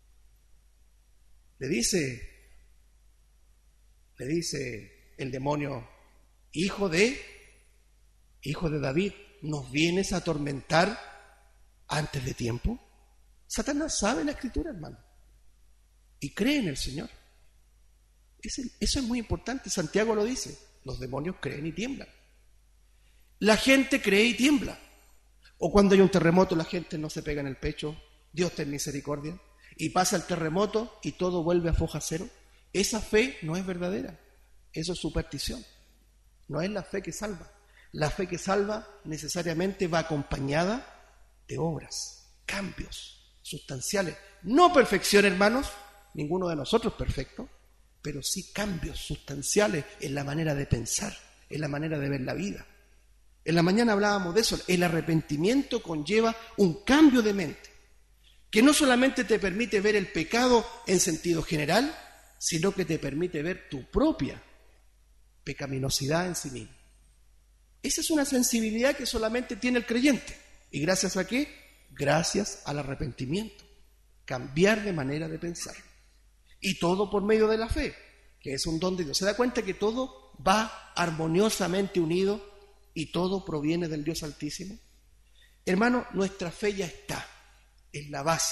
Le dice, le dice el demonio, hijo de, hijo de David, ¿nos vienes a atormentar antes de tiempo? Satanás sabe la Escritura, hermano, y cree en el Señor. Eso es muy importante, Santiago lo dice, los demonios creen y tiemblan. La gente cree y tiembla. O cuando hay un terremoto la gente no se pega en el pecho, Dios ten misericordia, y pasa el terremoto y todo vuelve a foja cero. Esa fe no es verdadera, eso es superstición. No es la fe que salva. La fe que salva necesariamente va acompañada de obras, cambios sustanciales. No perfección, hermanos, ninguno de nosotros es perfecto, pero sí cambios sustanciales en la manera de pensar, en la manera de ver la vida. En la mañana hablábamos de eso, el arrepentimiento conlleva un cambio de mente, que no solamente te permite ver el pecado en sentido general, sino que te permite ver tu propia pecaminosidad en sí mismo. Esa es una sensibilidad que solamente tiene el creyente. ¿Y gracias a qué? Gracias al arrepentimiento. Cambiar de manera de pensar. Y todo por medio de la fe, que es un don de Dios. ¿Se da cuenta que todo va armoniosamente unido y todo proviene del Dios Altísimo? Hermano, nuestra fe ya está, es la base.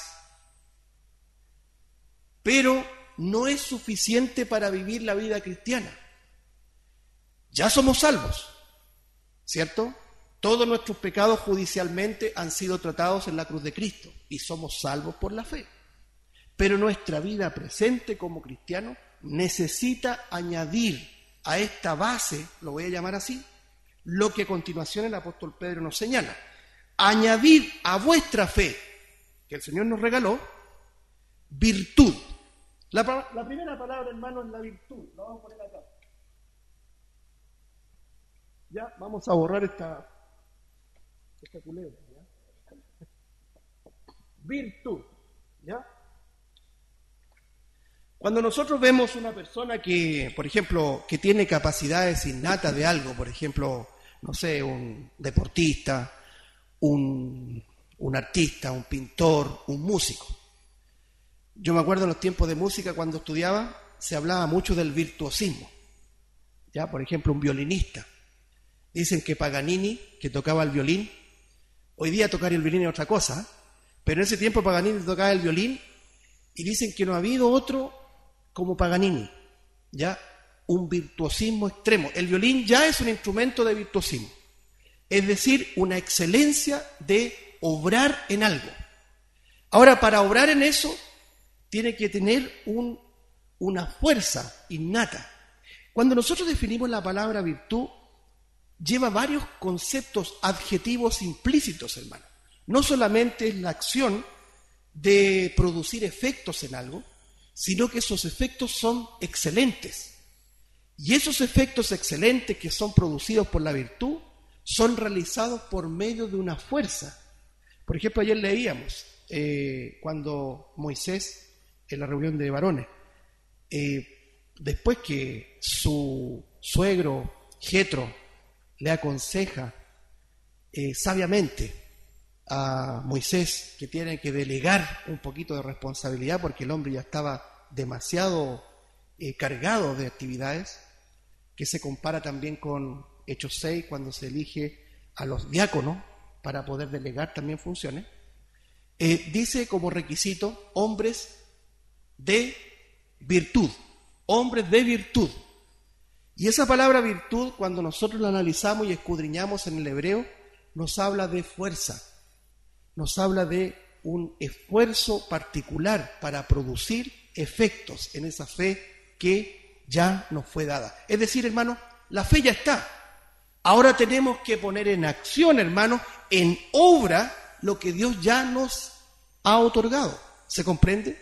Pero no es suficiente para vivir la vida cristiana. Ya somos salvos, ¿cierto? Todos nuestros pecados judicialmente han sido tratados en la cruz de Cristo y somos salvos por la fe. Pero nuestra vida presente como cristianos necesita añadir a esta base, lo voy a llamar así, lo que a continuación el apóstol Pedro nos señala. Añadid a vuestra fe, que el Señor nos regaló, virtud. La, la primera palabra, hermano, es la virtud. La vamos a poner acá. Ya, vamos a borrar esta, esta culebra. ¿Ya? Virtud. ¿Ya? Cuando nosotros vemos una persona que, por ejemplo, que tiene capacidades innatas de algo, por ejemplo, no sé, un deportista, un, un artista, un pintor, un músico. Yo me acuerdo en los tiempos de música, cuando estudiaba, se hablaba mucho del virtuosismo. Ya, por ejemplo, un violinista. Dicen que Paganini, que tocaba el violín, hoy día tocar el violín es otra cosa, pero en ese tiempo Paganini tocaba el violín y dicen que no ha habido otro como Paganini, ya un virtuosismo extremo. El violín ya es un instrumento de virtuosismo, es decir, una excelencia de obrar en algo. Ahora, para obrar en eso, tiene que tener un, una fuerza innata. Cuando nosotros definimos la palabra virtud, lleva varios conceptos adjetivos implícitos, hermano. No solamente es la acción de producir efectos en algo, sino que esos efectos son excelentes. Y esos efectos excelentes que son producidos por la virtud son realizados por medio de una fuerza. Por ejemplo, ayer leíamos eh, cuando Moisés, en la reunión de varones, eh, después que su suegro Jetro le aconseja eh, sabiamente a Moisés que tiene que delegar un poquito de responsabilidad porque el hombre ya estaba demasiado eh, cargado de actividades, que se compara también con Hechos seis, cuando se elige a los diáconos para poder delegar también funciones. Eh, dice como requisito hombres de virtud, hombres de virtud. Y esa palabra virtud, cuando nosotros la analizamos y escudriñamos en el hebreo, nos habla de fuerza, nos habla de un esfuerzo particular para producir efectos en esa fe que ya nos fue dada. Es decir, hermano, la fe ya está. Ahora tenemos que poner en acción, hermano, en obra lo que Dios ya nos ha otorgado. ¿Se comprende?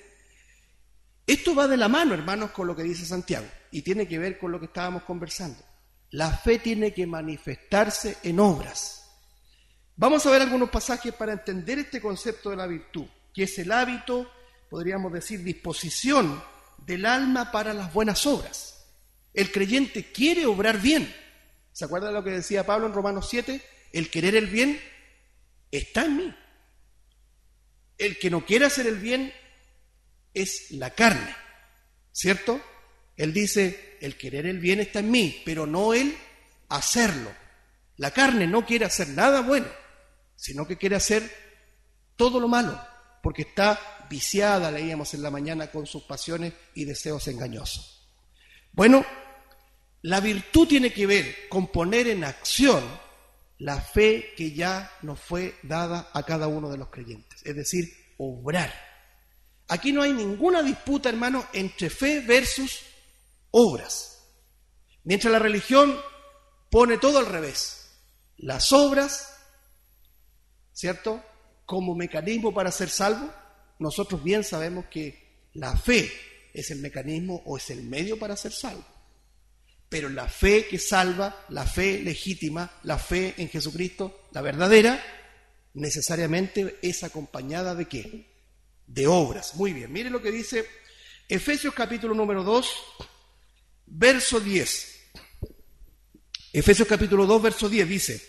Esto va de la mano, hermanos, con lo que dice Santiago y tiene que ver con lo que estábamos conversando. La fe tiene que manifestarse en obras. Vamos a ver algunos pasajes para entender este concepto de la virtud, que es el hábito, podríamos decir, disposición del alma para las buenas obras. El creyente quiere obrar bien. ¿Se acuerdan de lo que decía Pablo en Romanos siete? El querer el bien está en mí. El que no quiere hacer el bien es la carne, ¿cierto? Él dice, el querer el bien está en mí, pero no el hacerlo. La carne no quiere hacer nada bueno, sino que quiere hacer todo lo malo, porque está viciada, leíamos en la mañana, con sus pasiones y deseos engañosos. Bueno, la virtud tiene que ver con poner en acción la fe que ya nos fue dada a cada uno de los creyentes, es decir, obrar. Aquí no hay ninguna disputa, hermano, entre fe versus obras. Mientras la religión pone todo al revés, las obras, ¿cierto?, como mecanismo para ser salvo, nosotros bien sabemos que la fe es el mecanismo o es el medio para ser salvo. Pero la fe que salva, la fe legítima, la fe en Jesucristo, la verdadera, necesariamente es acompañada ¿de qué? De obras. Muy bien, mire lo que dice Efesios capítulo número dos, verso diez. Efesios capítulo dos, verso diez dice,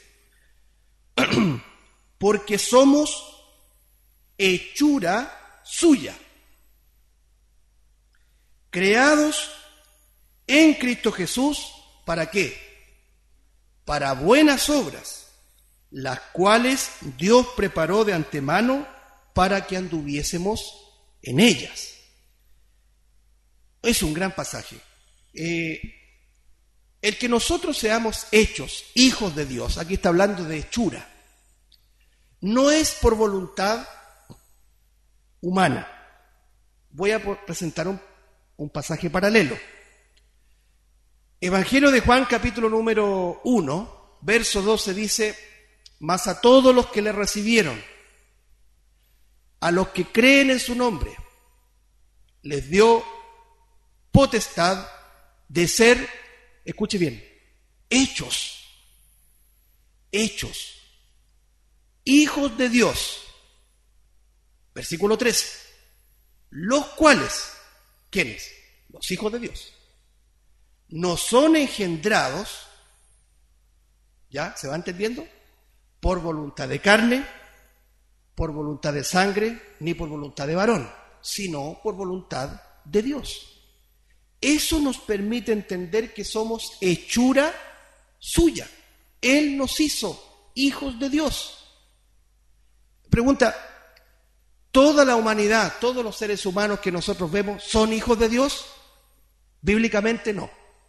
porque somos hechura suya, creados en Cristo Jesús, ¿para qué? Para buenas obras, las cuales Dios preparó de antemano para que anduviésemos en ellas. Es un gran pasaje. Eh, el que nosotros seamos hechos hijos de Dios, aquí está hablando de hechura, no es por voluntad humana. Voy a presentar un, un pasaje paralelo. Evangelio de Juan, capítulo número uno, verso doce dice, mas a todos los que le recibieron, a los que creen en su nombre, les dio potestad de ser, escuche bien, hechos, hechos, hijos de Dios. Versículo trece, los cuales, ¿quiénes? Los hijos de Dios. No son engendrados, ¿ya? ¿Se va entendiendo? Por voluntad de carne, por voluntad de sangre, ni por voluntad de varón, sino por voluntad de Dios. Eso nos permite entender que somos hechura suya. Él nos hizo hijos de Dios. Pregunta, ¿toda la humanidad, todos los seres humanos que nosotros vemos son hijos de Dios? Bíblicamente no.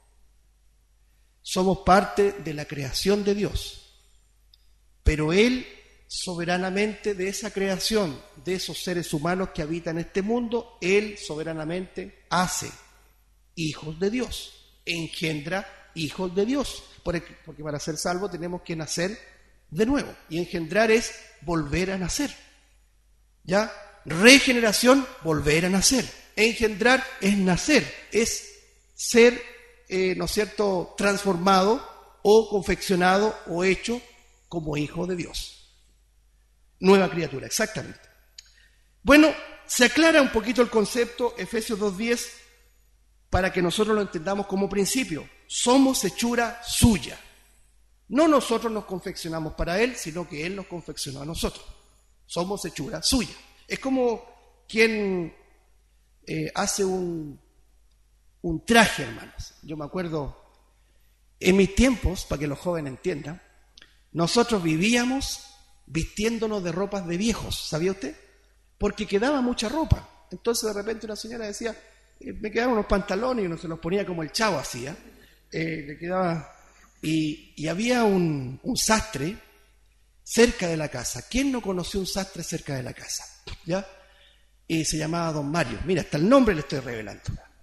Somos parte de la creación de Dios, pero Él soberanamente de esa creación, de esos seres humanos que habitan este mundo, Él soberanamente hace hijos de Dios, engendra hijos de Dios, porque para ser salvos tenemos que nacer de nuevo, y engendrar es volver a nacer, ¿ya? Regeneración, volver a nacer, engendrar es nacer, es ser, eh, ¿no es cierto?, transformado o confeccionado o hecho como hijo de Dios. Nueva criatura, exactamente. Bueno, se aclara un poquito el concepto, Efesios dos diez, para que nosotros lo entendamos como principio. Somos hechura suya. No nosotros nos confeccionamos para Él, sino que Él nos confeccionó a nosotros. Somos hechura suya. Es como quien eh, hace un, un traje, hermanos. Yo me acuerdo, en mis tiempos, para que los jóvenes entiendan, nosotros vivíamos vistiéndonos de ropas de viejos, ¿sabía usted? Porque quedaba mucha ropa. Entonces de repente una señora decía, eh, me quedaban unos pantalones y uno se los ponía como el Chavo hacía, eh, le quedaba, y, y había un, un sastre cerca de la casa. ¿Quién no conoció un sastre cerca de la casa? ¿Ya? Y se llamaba Don Mario. Mira, hasta el nombre le estoy revelando.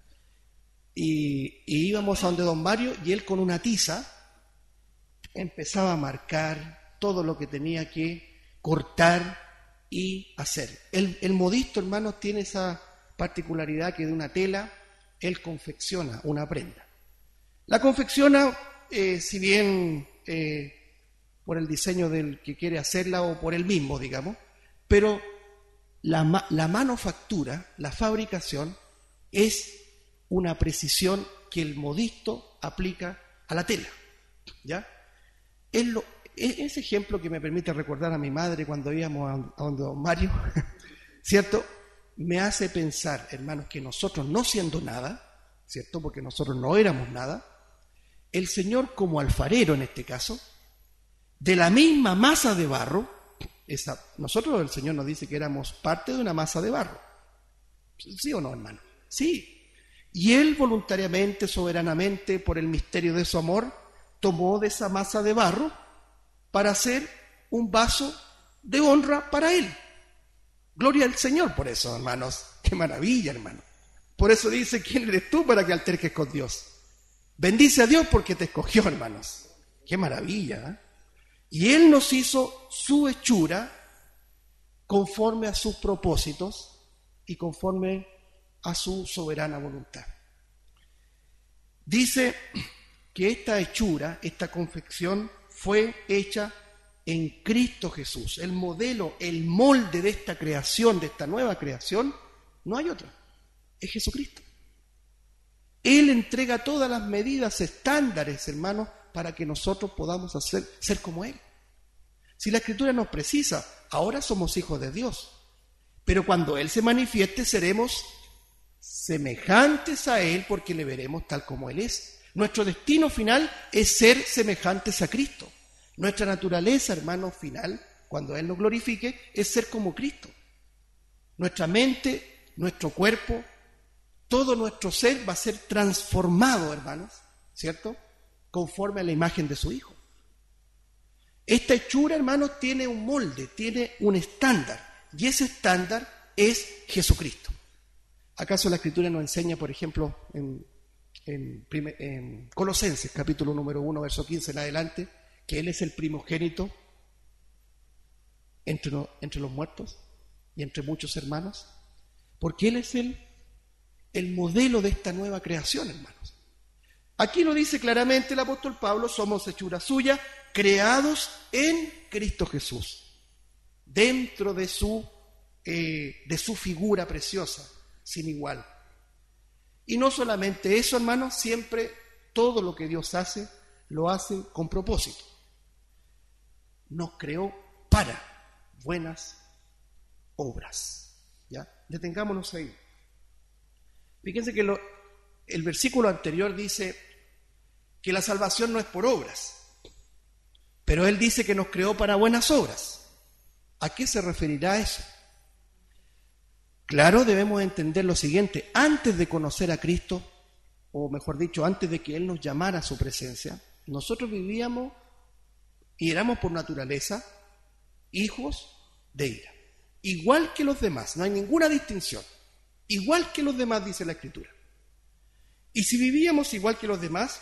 Y, y íbamos a donde Don Mario y él con una tiza empezaba a marcar todo lo que tenía que cortar y hacer. El, el modisto, hermanos, tiene esa particularidad que de una tela él confecciona una prenda. La confecciona, eh, si bien eh, por el diseño del que quiere hacerla o por él mismo, digamos, pero la, la manufactura, la fabricación, es una precisión que el modisto aplica a la tela. ¿Ya? Es lo, es ese ejemplo que me permite recordar a mi madre cuando íbamos a, a donde don Mario, ¿cierto? Me hace pensar, hermanos, que nosotros no siendo nada, ¿cierto? Porque nosotros no éramos nada, el Señor como alfarero en este caso, de la misma masa de barro, esa, nosotros el Señor nos dice que éramos parte de una masa de barro. ¿Sí o no, hermano? Sí. Y Él voluntariamente, soberanamente, por el misterio de su amor, tomó de esa masa de barro para hacer un vaso de honra para Él. Gloria al Señor por eso, hermanos. Qué maravilla, hermano. Por eso dice, ¿quién eres tú para que alterques con Dios? Bendice a Dios porque te escogió, hermanos. Qué maravilla, ¿eh? Y Él nos hizo su hechura conforme a sus propósitos y conforme a su soberana voluntad. Dice que esta hechura, esta confección, fue hecha en Cristo Jesús. El modelo, el molde de esta creación, de esta nueva creación, no hay otra. Es Jesucristo. Él entrega todas las medidas estándares, hermanos, para que nosotros podamos hacer, ser como Él. Si la Escritura nos precisa, ahora somos hijos de Dios, pero cuando Él se manifieste seremos semejantes a Él porque le veremos tal como Él es. Nuestro destino final es ser semejantes a Cristo. Nuestra naturaleza, hermano, final, cuando Él nos glorifique, es ser como Cristo. Nuestra mente, nuestro cuerpo, todo nuestro ser va a ser transformado, hermanos, ¿cierto? Conforme a la imagen de su Hijo. Esta hechura, hermanos, tiene un molde, tiene un estándar, y ese estándar es Jesucristo. ¿Acaso la Escritura nos enseña, por ejemplo, en, en, en Colosenses, capítulo número uno, verso quince en adelante, que Él es el primogénito entre, no, entre los muertos y entre muchos hermanos? Porque Él es el, el modelo de esta nueva creación, hermanos. Aquí lo dice claramente el apóstol Pablo, somos hechura suya, creados en Cristo Jesús, dentro de su, eh, de su figura preciosa, sin igual. Y no solamente eso, hermanos, siempre todo lo que Dios hace, lo hace con propósito. Nos creó para buenas obras. ¿Ya? Detengámonos ahí. Fíjense que lo, el versículo anterior dice que la salvación no es por obras, pero Él dice que nos creó para buenas obras. ¿A qué se referirá eso? Claro, debemos entender lo siguiente. Antes de conocer a Cristo, o mejor dicho, antes de que Él nos llamara a su presencia, nosotros vivíamos y éramos por naturaleza hijos de ira. Igual que los demás, no hay ninguna distinción. Igual que los demás, dice la Escritura. Y si vivíamos igual que los demás,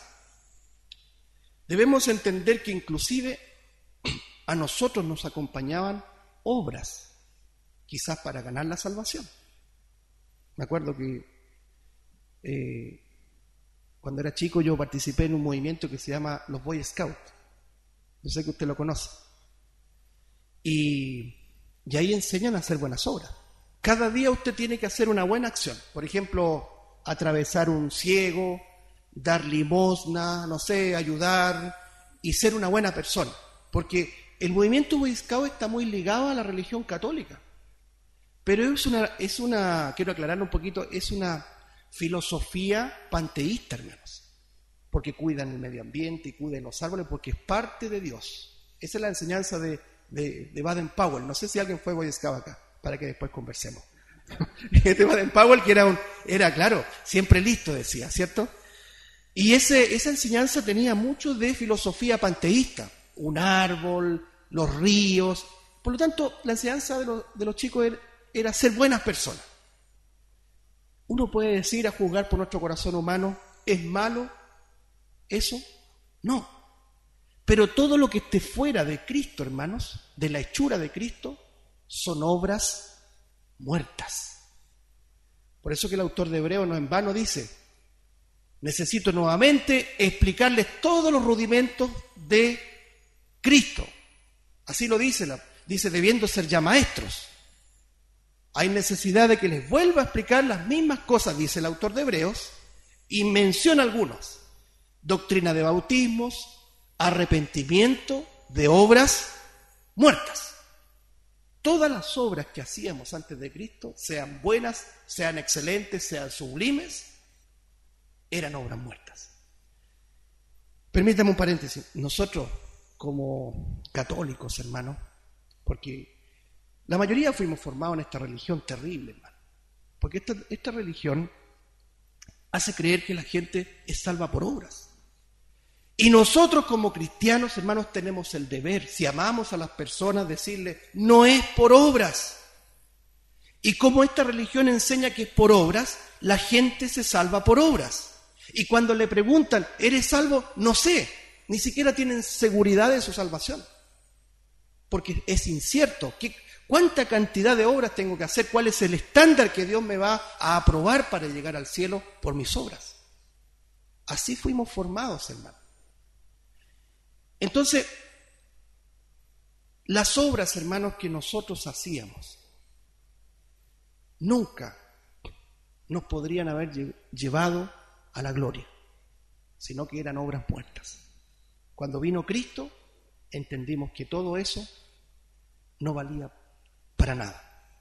debemos entender que inclusive a nosotros nos acompañaban obras, quizás para ganar la salvación. Me acuerdo que eh, cuando era chico yo participé en un movimiento que se llama los Boy Scouts. Yo sé que usted lo conoce. Y, y ahí enseñan a hacer buenas obras. Cada día usted tiene que hacer una buena acción. Por ejemplo, atravesar un ciego, dar limosna, no sé, ayudar y ser una buena persona. Porque el movimiento Boy Scout está muy ligado a la religión católica. Pero es una, es una, quiero aclarar un poquito, es una filosofía panteísta, hermanos. Porque cuidan el medio ambiente y cuidan los árboles, porque es parte de Dios. Esa es la enseñanza de, de, de Baden-Powell. No sé si alguien fue Boy Scout acá, para que después conversemos. Este Baden-Powell, que era, un, era, claro, siempre listo, decía, ¿cierto? Y ese, esa enseñanza tenía mucho de filosofía panteísta. Un árbol, los ríos. Por lo tanto, la enseñanza de, lo, de los chicos era, era ser buenas personas. Uno puede decir, a juzgar por nuestro corazón humano, ¿es malo eso? No. Pero todo lo que esté fuera de Cristo, hermanos, de la hechura de Cristo, son obras muertas. Por eso que el autor de Hebreos no en vano dice, necesito nuevamente explicarles todos los rudimentos de Cristo. Así lo dice, dice, debiendo ser ya maestros. Hay necesidad de que les vuelva a explicar las mismas cosas, dice el autor de Hebreos, Y menciona algunos: doctrina de bautismos, arrepentimiento de obras muertas. Todas las obras que hacíamos antes de Cristo, sean buenas, sean excelentes, sean sublimes, eran obras muertas. Permítame un paréntesis. Nosotros, como católicos, hermanos, porque la mayoría fuimos formados en esta religión terrible, hermano, porque esta, esta religión hace creer que la gente es salva por obras. Y nosotros como cristianos, hermanos, tenemos el deber, si amamos a las personas, decirles, no es por obras. Y como esta religión enseña que es por obras, la gente se salva por obras. Y cuando le preguntan, ¿eres salvo? No sé, ni siquiera tienen seguridad de su salvación. Porque es incierto. ¿Qué, ¿Cuánta cantidad de obras tengo que hacer? ¿Cuál es el estándar que Dios me va a aprobar para llegar al cielo por mis obras? Así fuimos formados, hermano. Entonces, las obras, hermanos, que nosotros hacíamos, nunca nos podrían haber llevado a la gloria, sino que eran obras muertas. Cuando vino Cristo, entendimos que todo eso no valía para nada.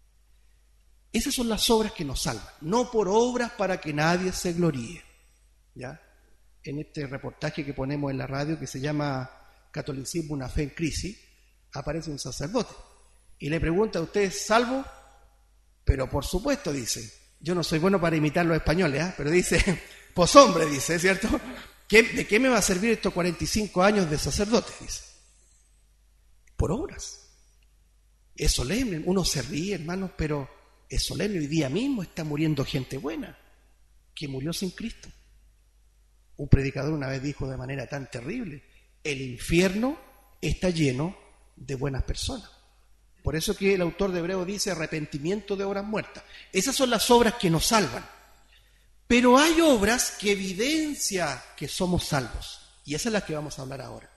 Esas son las obras que nos salvan, no por obras para que nadie se gloríe. ¿Ya? En este reportaje que ponemos en la radio, que se llama Catolicismo, una fe en crisis, aparece un sacerdote y le pregunta: ¿usted es salvo? Pero por supuesto, dice, yo no soy bueno para imitar los españoles, ¿eh? Pero dice, pues hombre, dice, ¿cierto? ¿Qué, ¿De qué me va a servir estos cuarenta y cinco años de sacerdote? Dice, por obras. Es solemne, uno se ríe, hermanos, pero es solemne. Hoy día mismo está muriendo gente buena, que murió sin Cristo. Un predicador una vez dijo de manera tan terrible: el infierno está lleno de buenas personas. Por eso que el autor de Hebreos dice arrepentimiento de obras muertas. Esas son las obras que nos salvan. Pero hay obras que evidencian que somos salvos. Y esas es las que vamos a hablar ahora.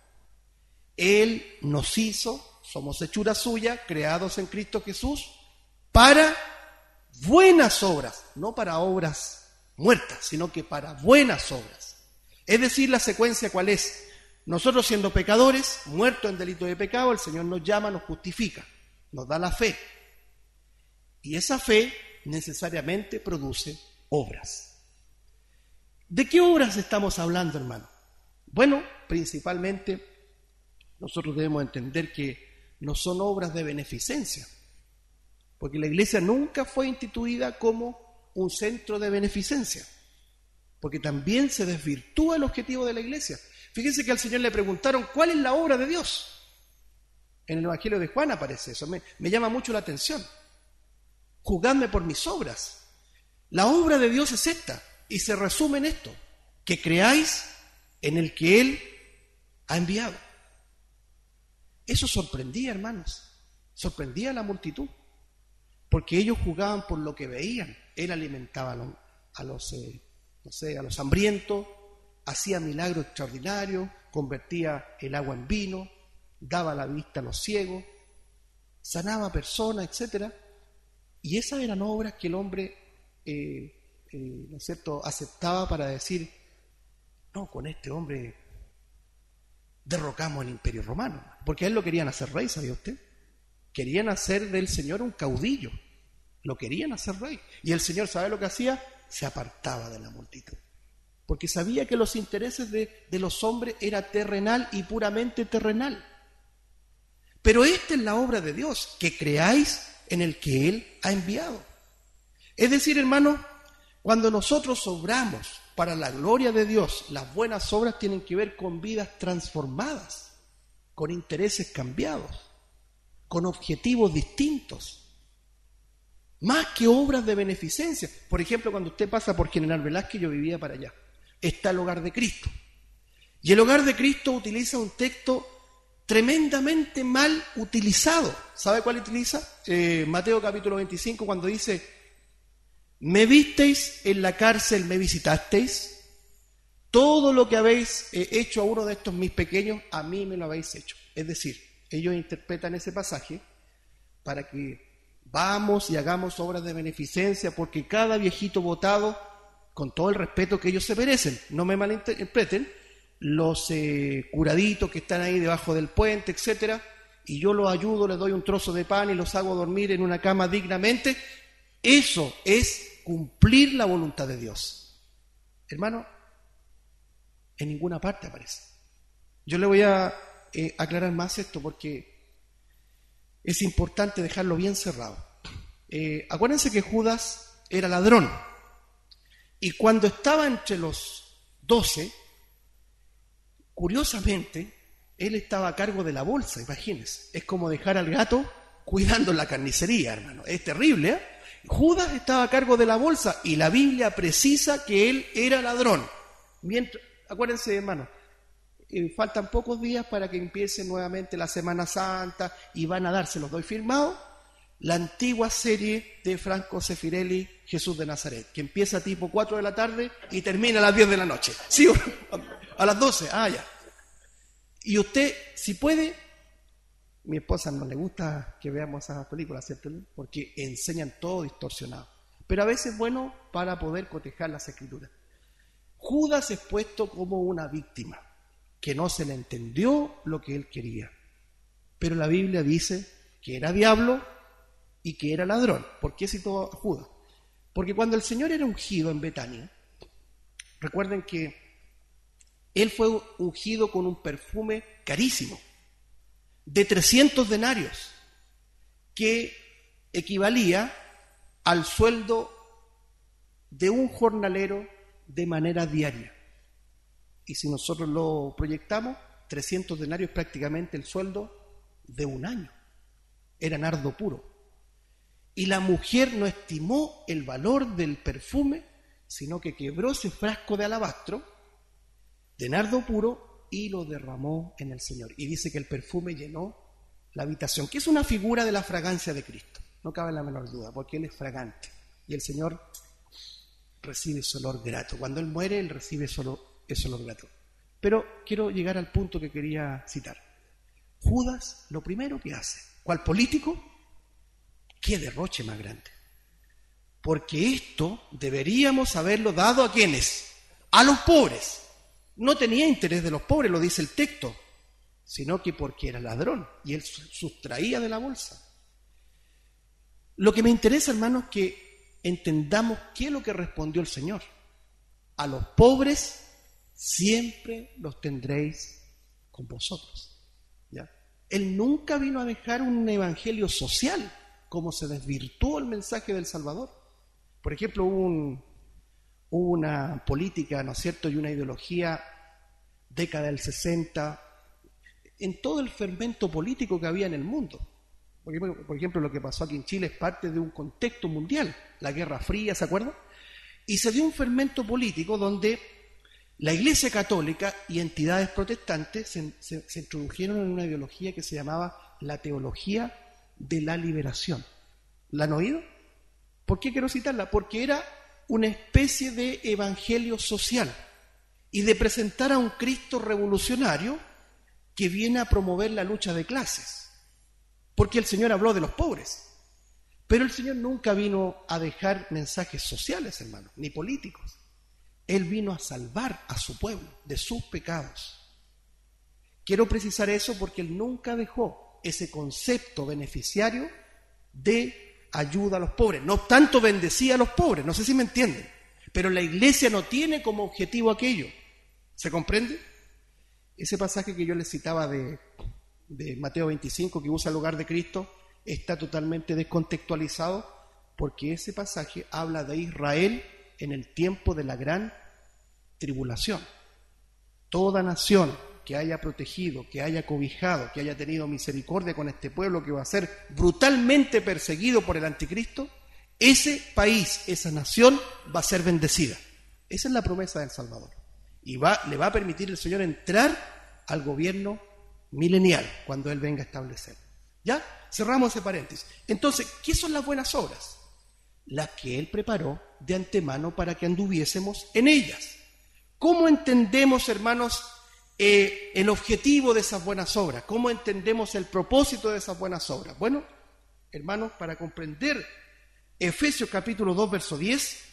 Él nos hizo, somos hechura suya, creados en Cristo Jesús, para buenas obras, no para obras muertas, sino que para buenas obras. Es decir, la secuencia, ¿cuál es? Nosotros, siendo pecadores, muertos en delito de pecado, el Señor nos llama, nos justifica, nos da la fe. Y esa fe necesariamente produce obras. ¿De qué obras estamos hablando, hermano? Bueno, principalmente nosotros debemos entender que no son obras de beneficencia, porque la iglesia nunca fue instituida como un centro de beneficencia, porque también se desvirtúa el objetivo de la iglesia. Fíjense que al Señor le preguntaron, ¿cuál es la obra de Dios? En el Evangelio de Juan aparece eso, me, me llama mucho la atención. Juzgadme por mis obras. La obra de Dios es esta, y se resume en esto: que creáis en el que Él ha enviado. Eso sorprendía, hermanos, sorprendía a la multitud, porque ellos juzgaban por lo que veían. Él alimentaba a los, a los eh, no sé, a los hambrientos, hacía milagros extraordinarios, convertía el agua en vino, daba la vista a los ciegos, sanaba personas, etcétera. Y esas eran obras que el hombre, eh, eh, ¿no es cierto?, aceptaba para decir, no, con este hombre derrocamos el imperio romano, porque a él lo querían hacer rey, ¿sabía usted? Querían hacer del Señor un caudillo, lo querían hacer rey. Y el Señor, ¿sabe lo que hacía? Se apartaba de la multitud, porque sabía que los intereses de, de los hombres era terrenal y puramente terrenal. Pero esta es la obra de Dios, que creáis en el que Él ha enviado. Es decir, hermanos, cuando nosotros obramos para la gloria de Dios, las buenas obras tienen que ver con vidas transformadas, con intereses cambiados, con objetivos distintos, más que obras de beneficencia. Por ejemplo, cuando usted pasa por General Velázquez, yo vivía para allá, está el Hogar de Cristo. Y el Hogar de Cristo utiliza un texto tremendamente mal utilizado. ¿Sabe cuál utiliza? Eh, Mateo capítulo veinticinco, cuando dice, me visteis en la cárcel, me visitasteis, todo lo que habéis eh, hecho a uno de estos mis pequeños, a mí me lo habéis hecho. Es decir, ellos interpretan ese pasaje para que vamos y hagamos obras de beneficencia, porque cada viejito botado con todo el respeto que ellos se merecen, no me malinterpreten, los eh, curaditos que están ahí debajo del puente, etcétera, y yo los ayudo, les doy un trozo de pan y los hago dormir en una cama dignamente, eso es cumplir la voluntad de Dios. Hermano, en ninguna parte aparece. Yo le voy a eh, aclarar más esto porque es importante dejarlo bien cerrado. Eh, acuérdense que Judas era ladrón y cuando estaba entre los doce, curiosamente, él estaba a cargo de la bolsa, imagínense. Es como dejar al gato cuidando la carnicería, hermano. Es terrible, ¿eh? Judas estaba a cargo de la bolsa y la Biblia precisa que él era ladrón. Mientras, acuérdense, hermano, eh, faltan pocos días para que empiece nuevamente la Semana Santa y van a dar, se los doy firmado, la antigua serie de Franco Sefirelli, Jesús de Nazaret, que empieza tipo cuatro de la tarde y termina a las diez de la noche. ¿Sí? A las doce, ah, ya. Y usted, si puede, mi esposa no le gusta que veamos esas películas, ¿cierto? Porque enseñan todo distorsionado. Pero a veces es bueno para poder cotejar las escrituras. Judas es puesto como una víctima, que no se le entendió lo que él quería. Pero la Biblia dice que era diablo y que era ladrón. ¿Por qué citó a Judas? Porque cuando el Señor era ungido en Betania, recuerden que él fue ungido con un perfume carísimo, de trescientos denarios, que equivalía al sueldo de un jornalero de manera diaria. Y si nosotros lo proyectamos, trescientos denarios es prácticamente el sueldo de un año. Era nardo puro. Y la mujer no estimó el valor del perfume, sino que quebró ese frasco de alabastro, de nardo puro, y lo derramó en el Señor. Y dice que el perfume llenó la habitación, que es una figura de la fragancia de Cristo. No cabe la menor duda, porque Él es fragante. Y el Señor recibe ese olor grato. Cuando Él muere, Él recibe ese olor, ese olor grato. Pero quiero llegar al punto que quería citar. Judas, lo primero que hace, ¿cuál político? ¡Qué derroche más grande! Porque esto deberíamos haberlo dado ¿a quiénes? A los pobres. No tenía interés de los pobres, lo dice el texto, sino que porque era ladrón y él sustraía de la bolsa. Lo que me interesa, hermanos, es que entendamos qué es lo que respondió el Señor. A los pobres siempre los tendréis con vosotros. ¿Ya? Él nunca vino a dejar un evangelio social, como se desvirtuó el mensaje del Salvador. Por ejemplo, hubo, un, hubo una política, ¿no es cierto?, y una ideología, década del sesenta, en todo el fermento político que había en el mundo. Por ejemplo, por ejemplo, lo que pasó aquí en Chile es parte de un contexto mundial, la Guerra Fría, ¿se acuerdan? Y se dio un fermento político donde la Iglesia Católica y entidades protestantes se, se, se introdujeron en una ideología que se llamaba la teología de la liberación. ¿La han oído? ¿Por qué quiero citarla? Porque era una especie de evangelio social y de presentar a un Cristo revolucionario que viene a promover la lucha de clases. Porque el Señor habló de los pobres, pero el Señor nunca vino a dejar mensajes sociales, hermanos, ni políticos. Él vino a salvar a su pueblo de sus pecados. Quiero precisar eso porque Él nunca dejó ese concepto beneficiario de ayuda a los pobres. No tanto bendecía a los pobres, no sé si me entienden, pero la iglesia no tiene como objetivo aquello. ¿Se comprende? Ese pasaje que yo les citaba de, de Mateo veinticinco, que usa el lugar de Cristo, está totalmente descontextualizado porque ese pasaje habla de Israel en el tiempo de la gran tribulación. Toda nación que haya protegido, que haya cobijado, que haya tenido misericordia con este pueblo que va a ser brutalmente perseguido por el anticristo, ese país, esa nación va a ser bendecida. Esa es la promesa del Salvador. Y va, le va a permitir el Señor entrar al gobierno milenial cuando Él venga a establecer. ¿Ya? Cerramos ese paréntesis. Entonces, ¿qué son las buenas obras? Las que Él preparó de antemano para que anduviésemos en ellas. ¿Cómo entendemos, hermanos, eh, el objetivo de esas buenas obras? ¿Cómo entendemos el propósito de esas buenas obras? Bueno, hermanos, para comprender Efesios capítulo dos, verso diez,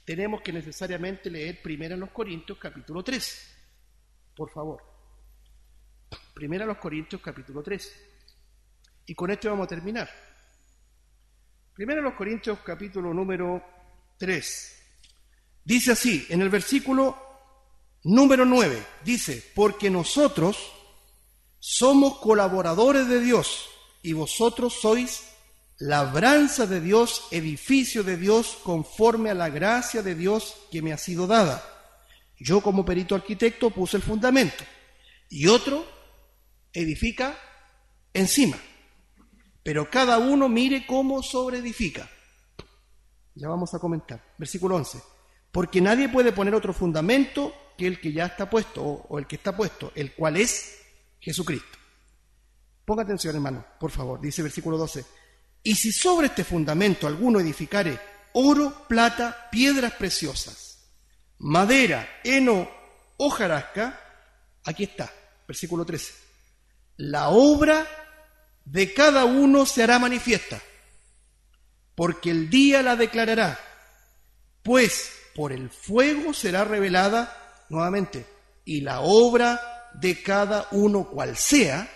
tenemos que necesariamente leer Primera a los Corintios capítulo tres. Por favor. Primera a los Corintios capítulo tres. Y con esto vamos a terminar. Primera a los Corintios capítulo número tres. Dice así, en el versículo número nueve, dice, porque nosotros somos colaboradores de Dios y vosotros sois labranza de Dios, edificio de Dios, conforme a la gracia de Dios que me ha sido dada. Yo como perito arquitecto puse el fundamento y otro edifica encima. Pero cada uno mire cómo sobreedifica. Ya vamos a comentar. Versículo once. Porque nadie puede poner otro fundamento que el que ya está puesto, o, o el que está puesto, el cual es Jesucristo. Ponga atención, hermano, por favor. Dice versículo doce. Y si sobre este fundamento alguno edificare oro, plata, piedras preciosas, madera, heno, hojarasca, aquí está, versículo trece. La obra de cada uno se hará manifiesta, porque el día la declarará, pues por el fuego será revelada nuevamente, y la obra de cada uno cual sea,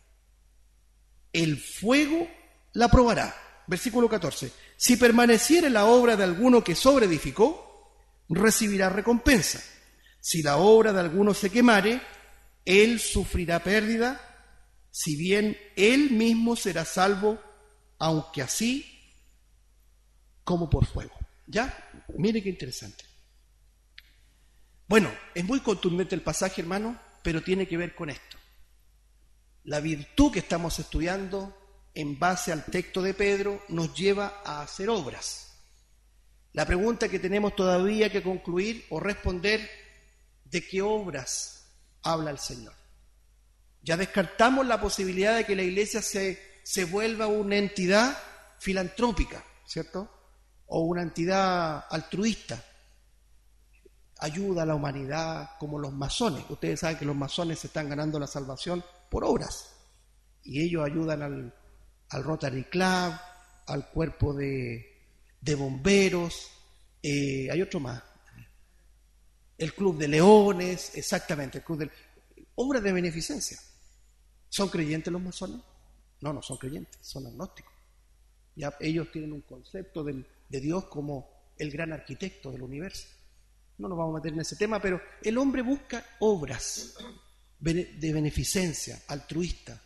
el fuego la probará. Versículo catorce. Si permaneciere la obra de alguno que sobreedificó, recibirá recompensa. Si la obra de alguno se quemare, él sufrirá pérdida, si bien él mismo será salvo, aunque así como por fuego. ¿Ya? Mire qué interesante. Bueno, es muy contundente el pasaje, hermano, pero tiene que ver con esto. La virtud que estamos estudiando en base al texto de Pedro nos lleva a hacer obras. La pregunta que tenemos todavía que concluir o responder, ¿de qué obras habla el Señor? Ya descartamos la posibilidad de que la iglesia se, se vuelva una entidad filantrópica, ¿cierto? O una entidad altruista. Ayuda a la humanidad, como los masones. Ustedes saben que los masones se están ganando la salvación por obras. Y ellos ayudan al, al Rotary Club, al cuerpo de, de bomberos, eh, hay otro más. El Club de Leones, exactamente, el Club de... Obras de beneficencia. ¿Son creyentes los masones? No, no son creyentes, son agnósticos. Ya ellos tienen un concepto del, de Dios como el gran arquitecto del universo. No nos vamos a meter en ese tema, pero el hombre busca obras de beneficencia, altruista.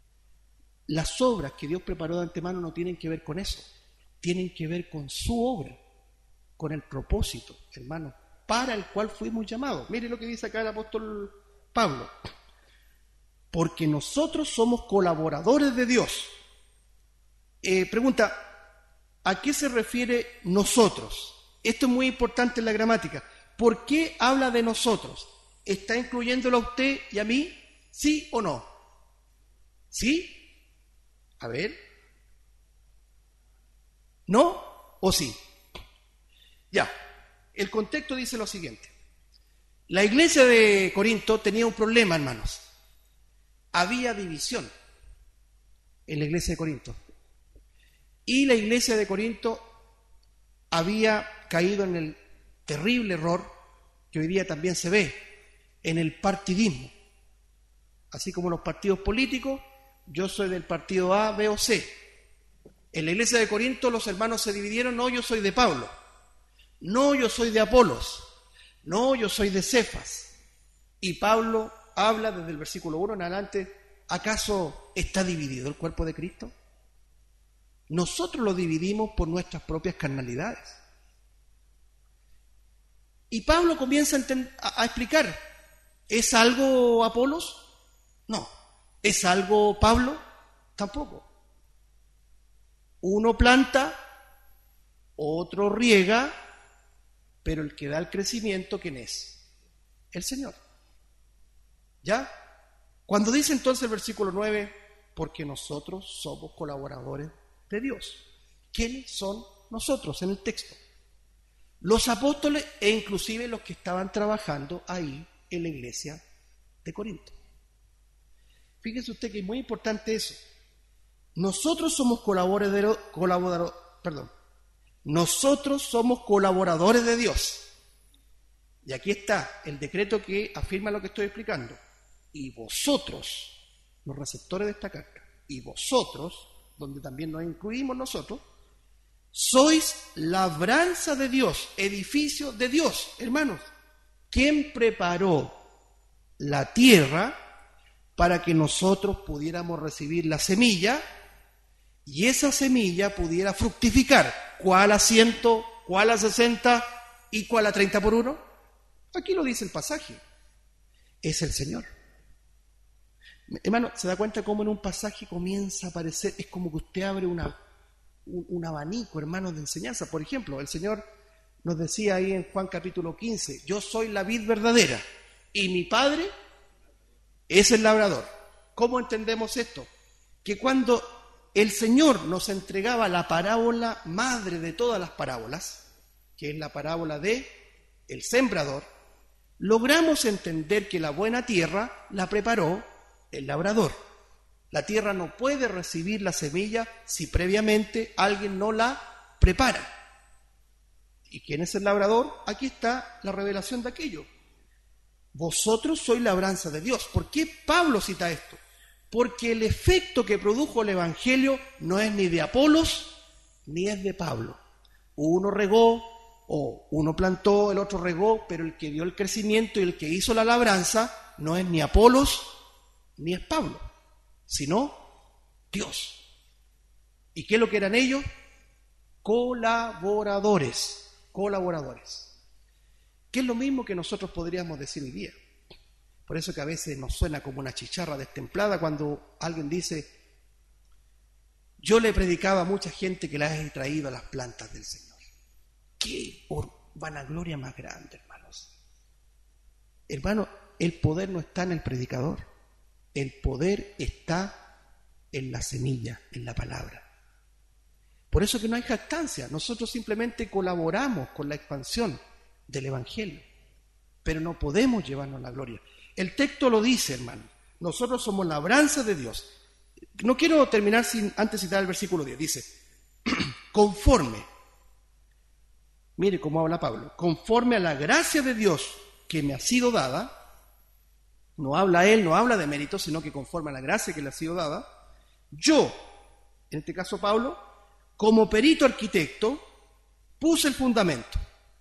Las obras que Dios preparó de antemano no tienen que ver con eso, tienen que ver con su obra, con el propósito, hermano, para el cual fuimos llamados. Mire lo que dice acá el apóstol Pablo. Porque nosotros somos colaboradores de Dios. Eh, pregunta, ¿a qué se refiere nosotros? Esto es muy importante en la gramática. ¿Por qué habla de nosotros? ¿Está incluyéndolo a usted y a mí? ¿Sí o no? ¿Sí? A ver. ¿No o sí? Ya. El contexto dice lo siguiente. La iglesia de Corinto tenía un problema, hermanos. Había división en la iglesia de Corinto. Y la iglesia de Corinto había caído en el terrible error que hoy día también se ve, en el partidismo. Así como los partidos políticos, yo soy del partido A, B o C. En la iglesia de Corinto los hermanos se dividieron, no, yo soy de Pablo, no, yo soy de Apolos, no, yo soy de Cefas. Y Pablo habla desde el versículo uno en adelante, ¿acaso está dividido el cuerpo de Cristo? Nosotros lo dividimos por nuestras propias carnalidades. Y Pablo comienza a, enten- a, a explicar, ¿es algo Apolos? No. ¿Es algo Pablo? Tampoco. Uno planta, otro riega, pero el que da el crecimiento, ¿quién es? El Señor. ¿Ya? Cuando dice entonces el versículo nueve, porque nosotros somos colaboradores de Dios. ¿Quiénes son nosotros en el texto? Los apóstoles e inclusive los que estaban trabajando ahí en la iglesia de Corinto. Fíjese usted que es muy importante eso. Nosotros somos colaboradores, colaborador, perdón, nosotros somos colaboradores de Dios. Y aquí está el decreto que afirma lo que estoy explicando. Y vosotros, los receptores de esta carta, y vosotros, donde también nos incluimos nosotros, sois labranza de Dios, edificio de Dios, hermanos. ¿Quién preparó la tierra para que nosotros pudiéramos recibir la semilla y esa semilla pudiera fructificar? ¿Cuál a ciento, cuál a sesenta y cuál a treinta por uno? Aquí lo dice el pasaje. Es el Señor. Hermano, ¿se da cuenta cómo en un pasaje comienza a aparecer? Es como que usted abre una, un, un abanico, hermanos, de enseñanza. Por ejemplo, el Señor nos decía ahí en Juan capítulo quince, yo soy la vid verdadera y mi Padre es el labrador. ¿Cómo entendemos esto? Que cuando el Señor nos entregaba la parábola madre de todas las parábolas, que es la parábola de el sembrador, logramos entender que la buena tierra la preparó el labrador. La tierra no puede recibir la semilla si previamente alguien no la prepara. ¿Y quién es el labrador? Aquí está la revelación de aquello. Vosotros sois labranza de Dios. ¿Por qué Pablo cita esto? Porque el efecto que produjo el Evangelio no es ni de Apolos ni es de Pablo. Uno regó o uno plantó, el otro regó, pero el que dio el crecimiento y el que hizo la labranza no es ni Apolos ni es Pablo, sino Dios. ¿Y qué es lo que eran ellos? Colaboradores, colaboradores. Que es lo mismo que nosotros podríamos decir hoy día. Por eso que a veces nos suena como una chicharra destemplada cuando alguien dice, yo le predicaba a mucha gente que las he traído a las plantas del Señor. ¡Qué vanagloria más grande, hermanos! Hermano, el poder no está en el predicador. El poder está en la semilla, en la palabra. Por eso que no hay jactancia. Nosotros simplemente colaboramos con la expansión del Evangelio, pero no podemos llevarnos la gloria. El texto lo dice, hermano. Nosotros somos labranza de Dios. No quiero terminar sin antes citar el versículo diez. Dice, conforme, mire cómo habla Pablo, conforme a la gracia de Dios que me ha sido dada. No habla él, no habla de mérito, sino que conforme a la gracia que le ha sido dada, yo, en este caso Pablo, como perito arquitecto, puse el fundamento.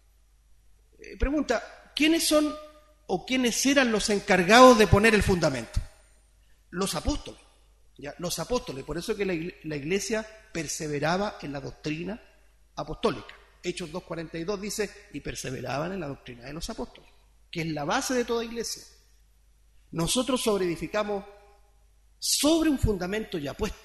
Eh, pregunta, ¿quiénes son o quiénes eran los encargados de poner el fundamento? Los apóstoles, ¿ya? Los apóstoles, por eso que la, la iglesia perseveraba en la doctrina apostólica. Hechos dos cuarenta y dos dice, y perseveraban en la doctrina de los apóstoles, que es la base de toda iglesia. Nosotros sobreedificamos sobre un fundamento ya puesto.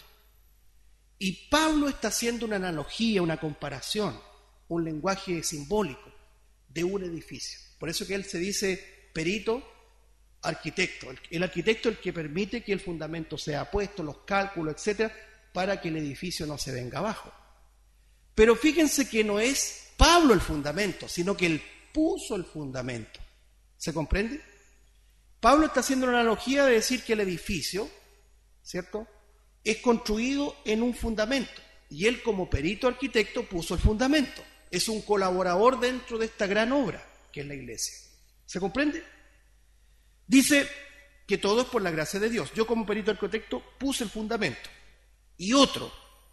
Y Pablo está haciendo una analogía, una comparación, un lenguaje simbólico de un edificio. Por eso que él se dice perito arquitecto. El, el arquitecto es el que permite que el fundamento sea puesto, los cálculos, etcétera, para que el edificio no se venga abajo. Pero fíjense que no es Pablo el fundamento, sino que él puso el fundamento. ¿Se comprende? Pablo está haciendo una analogía de decir que el edificio, ¿cierto?, es construido en un fundamento. Y él como perito arquitecto puso el fundamento. Es un colaborador dentro de esta gran obra que es la iglesia. ¿Se comprende? Dice que todo es por la gracia de Dios. Yo como perito arquitecto puse el fundamento. Y otro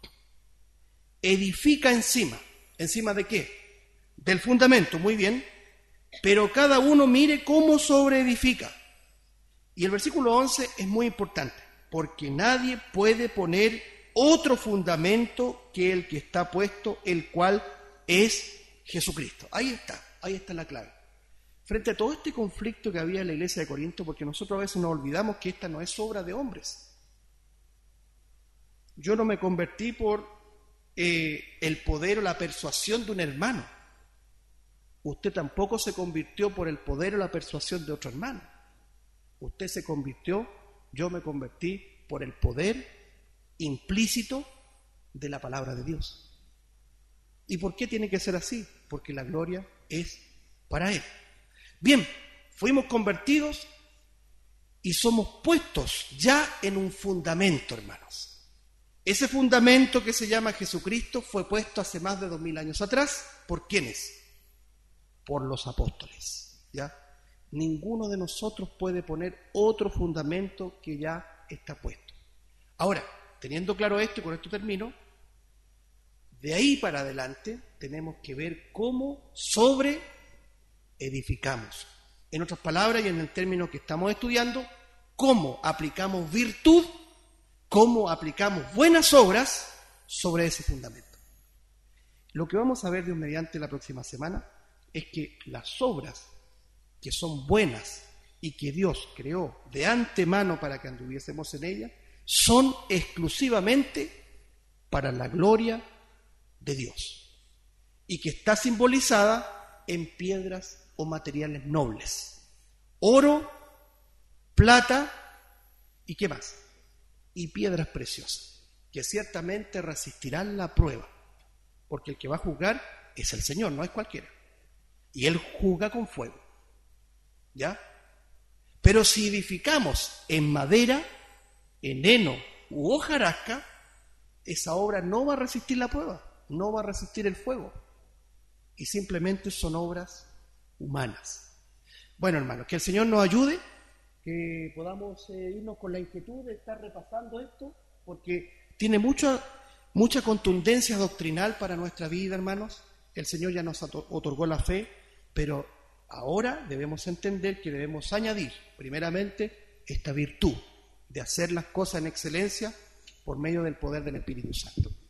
edifica encima. ¿Encima de qué? Del fundamento, muy bien. Pero cada uno mire cómo sobreedifica. Y el versículo once es muy importante, porque nadie puede poner otro fundamento que el que está puesto, el cual es Jesucristo. Ahí está, ahí está la clave. Frente a todo este conflicto que había en la iglesia de Corinto, porque nosotros a veces nos olvidamos que esta no es obra de hombres. Yo no me convertí por eh, el poder o la persuasión de un hermano. Usted tampoco se convirtió por el poder o la persuasión de otro hermano. Usted se convirtió, yo me convertí por el poder implícito de la palabra de Dios. ¿Y por qué tiene que ser así? Porque la gloria es para Él. Bien, fuimos convertidos y somos puestos ya en un fundamento, hermanos. Ese fundamento que se llama Jesucristo fue puesto hace más de dos mil años atrás. ¿Por quiénes? Por los apóstoles, ¿ya? Ninguno de nosotros puede poner otro fundamento que ya está puesto. Ahora, teniendo claro esto, y con esto termino, de ahí para adelante tenemos que ver cómo sobre edificamos. En otras palabras, y en el término que estamos estudiando, cómo aplicamos virtud, cómo aplicamos buenas obras sobre ese fundamento. Lo que vamos a ver Dios mediante la próxima semana es que las obras que son buenas y que Dios creó de antemano para que anduviésemos en ellas, son exclusivamente para la gloria de Dios y que está simbolizada en piedras o materiales nobles, oro, plata y ¿qué más? Y piedras preciosas, que ciertamente resistirán la prueba, porque el que va a juzgar es el Señor, no es cualquiera, y Él juzga con fuego, ¿ya? Pero si edificamos en madera, en heno u hojarasca, esa obra no va a resistir la prueba, no va a resistir el fuego, y simplemente son obras humanas. Bueno, hermanos, que el Señor nos ayude, que podamos eh, irnos con la inquietud de estar repasando esto, porque tiene mucha, mucha contundencia doctrinal para nuestra vida, hermanos. El Señor ya nos otorgó la fe, pero ahora debemos entender que debemos añadir, primeramente, esta virtud de hacer las cosas en excelencia por medio del poder del Espíritu Santo.